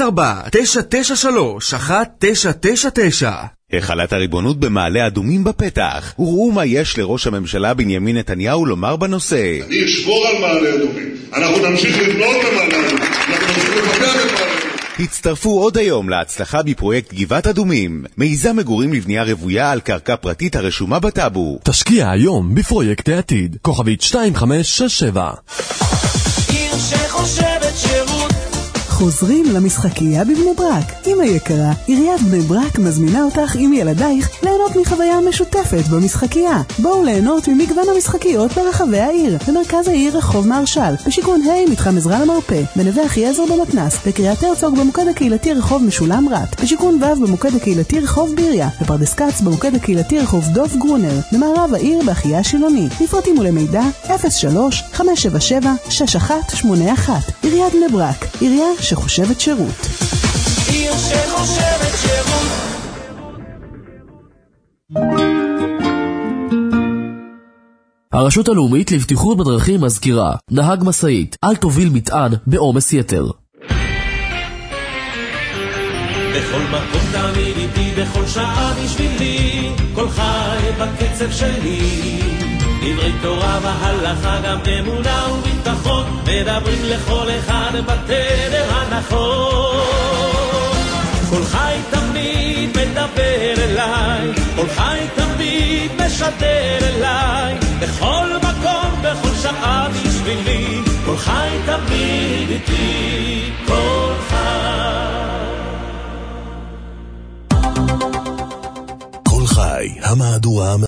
S27: 04-993-1999.
S19: החלת הריבונות במעלה אדומים בפתח. וראו מה יש לראש הממשלה בנימין נתניהו לומר בנושא.
S28: אני אשמור על מעלה אדומים. אנחנו נמשיך לבנות במעלה אדומים. אנחנו נמשיך לפתח את מעלה אדומים.
S19: הצטרפו עוד היום להצלחה בפרויקט גבעת אדומים, מיזם מגורים לבנייה רוויה על קרקע פרטית הרשומה בטאבו.
S29: תשקיע היום בפרויקט העתיד, כוכבית 2567.
S3: עיר שחושבת שירות.
S30: חוזרים למשחקייה בבני ברק. אמא יקרה, עיריית בני ברק מזמינה אותך עם ילדייך ליהנות מחוויה משותפת במשחקייה. בואו ליהנות ממגוון המשחקיות ברחבי העיר. במרכז העיר רחוב מרשל, בשיכון ה' מתחם עזרא למרפא, בנווה אחיעזר במתנ"ס, בקריית הרצוג במוקד הקהילתי רחוב משולם רט, בשיכון ו' במוקד הקהילתי רחוב ביריה, בפרדס כץ במוקד הקהילתי רחוב דוב גרונר, במערב העיר באחייה שילוני. לפרטים ולמידע 03-577-6181. עיריית בני ברק, עירייה שחושבת שירות.
S3: עיר שחושבת שירות.
S15: הרשות הלאומית לבטיחות בדרכים מזכירה, נהג משאית, אל תוביל מטען בעומס יתר.
S3: בכל מקום תמיד איתי, בכל שעה בשבילי, כל חי בקצב שלי. דברי תורה והלכה, גם אמונה וביטחון, מדברים לכל אחד בתדר הנכון. כל חי תמיד מדבר אליי, כל חי תמיד משדר אליי, בכל מקום, בכל שעה בשבילי, כל חי תמיד איתי, כל חי.
S1: כל חי, המהדורה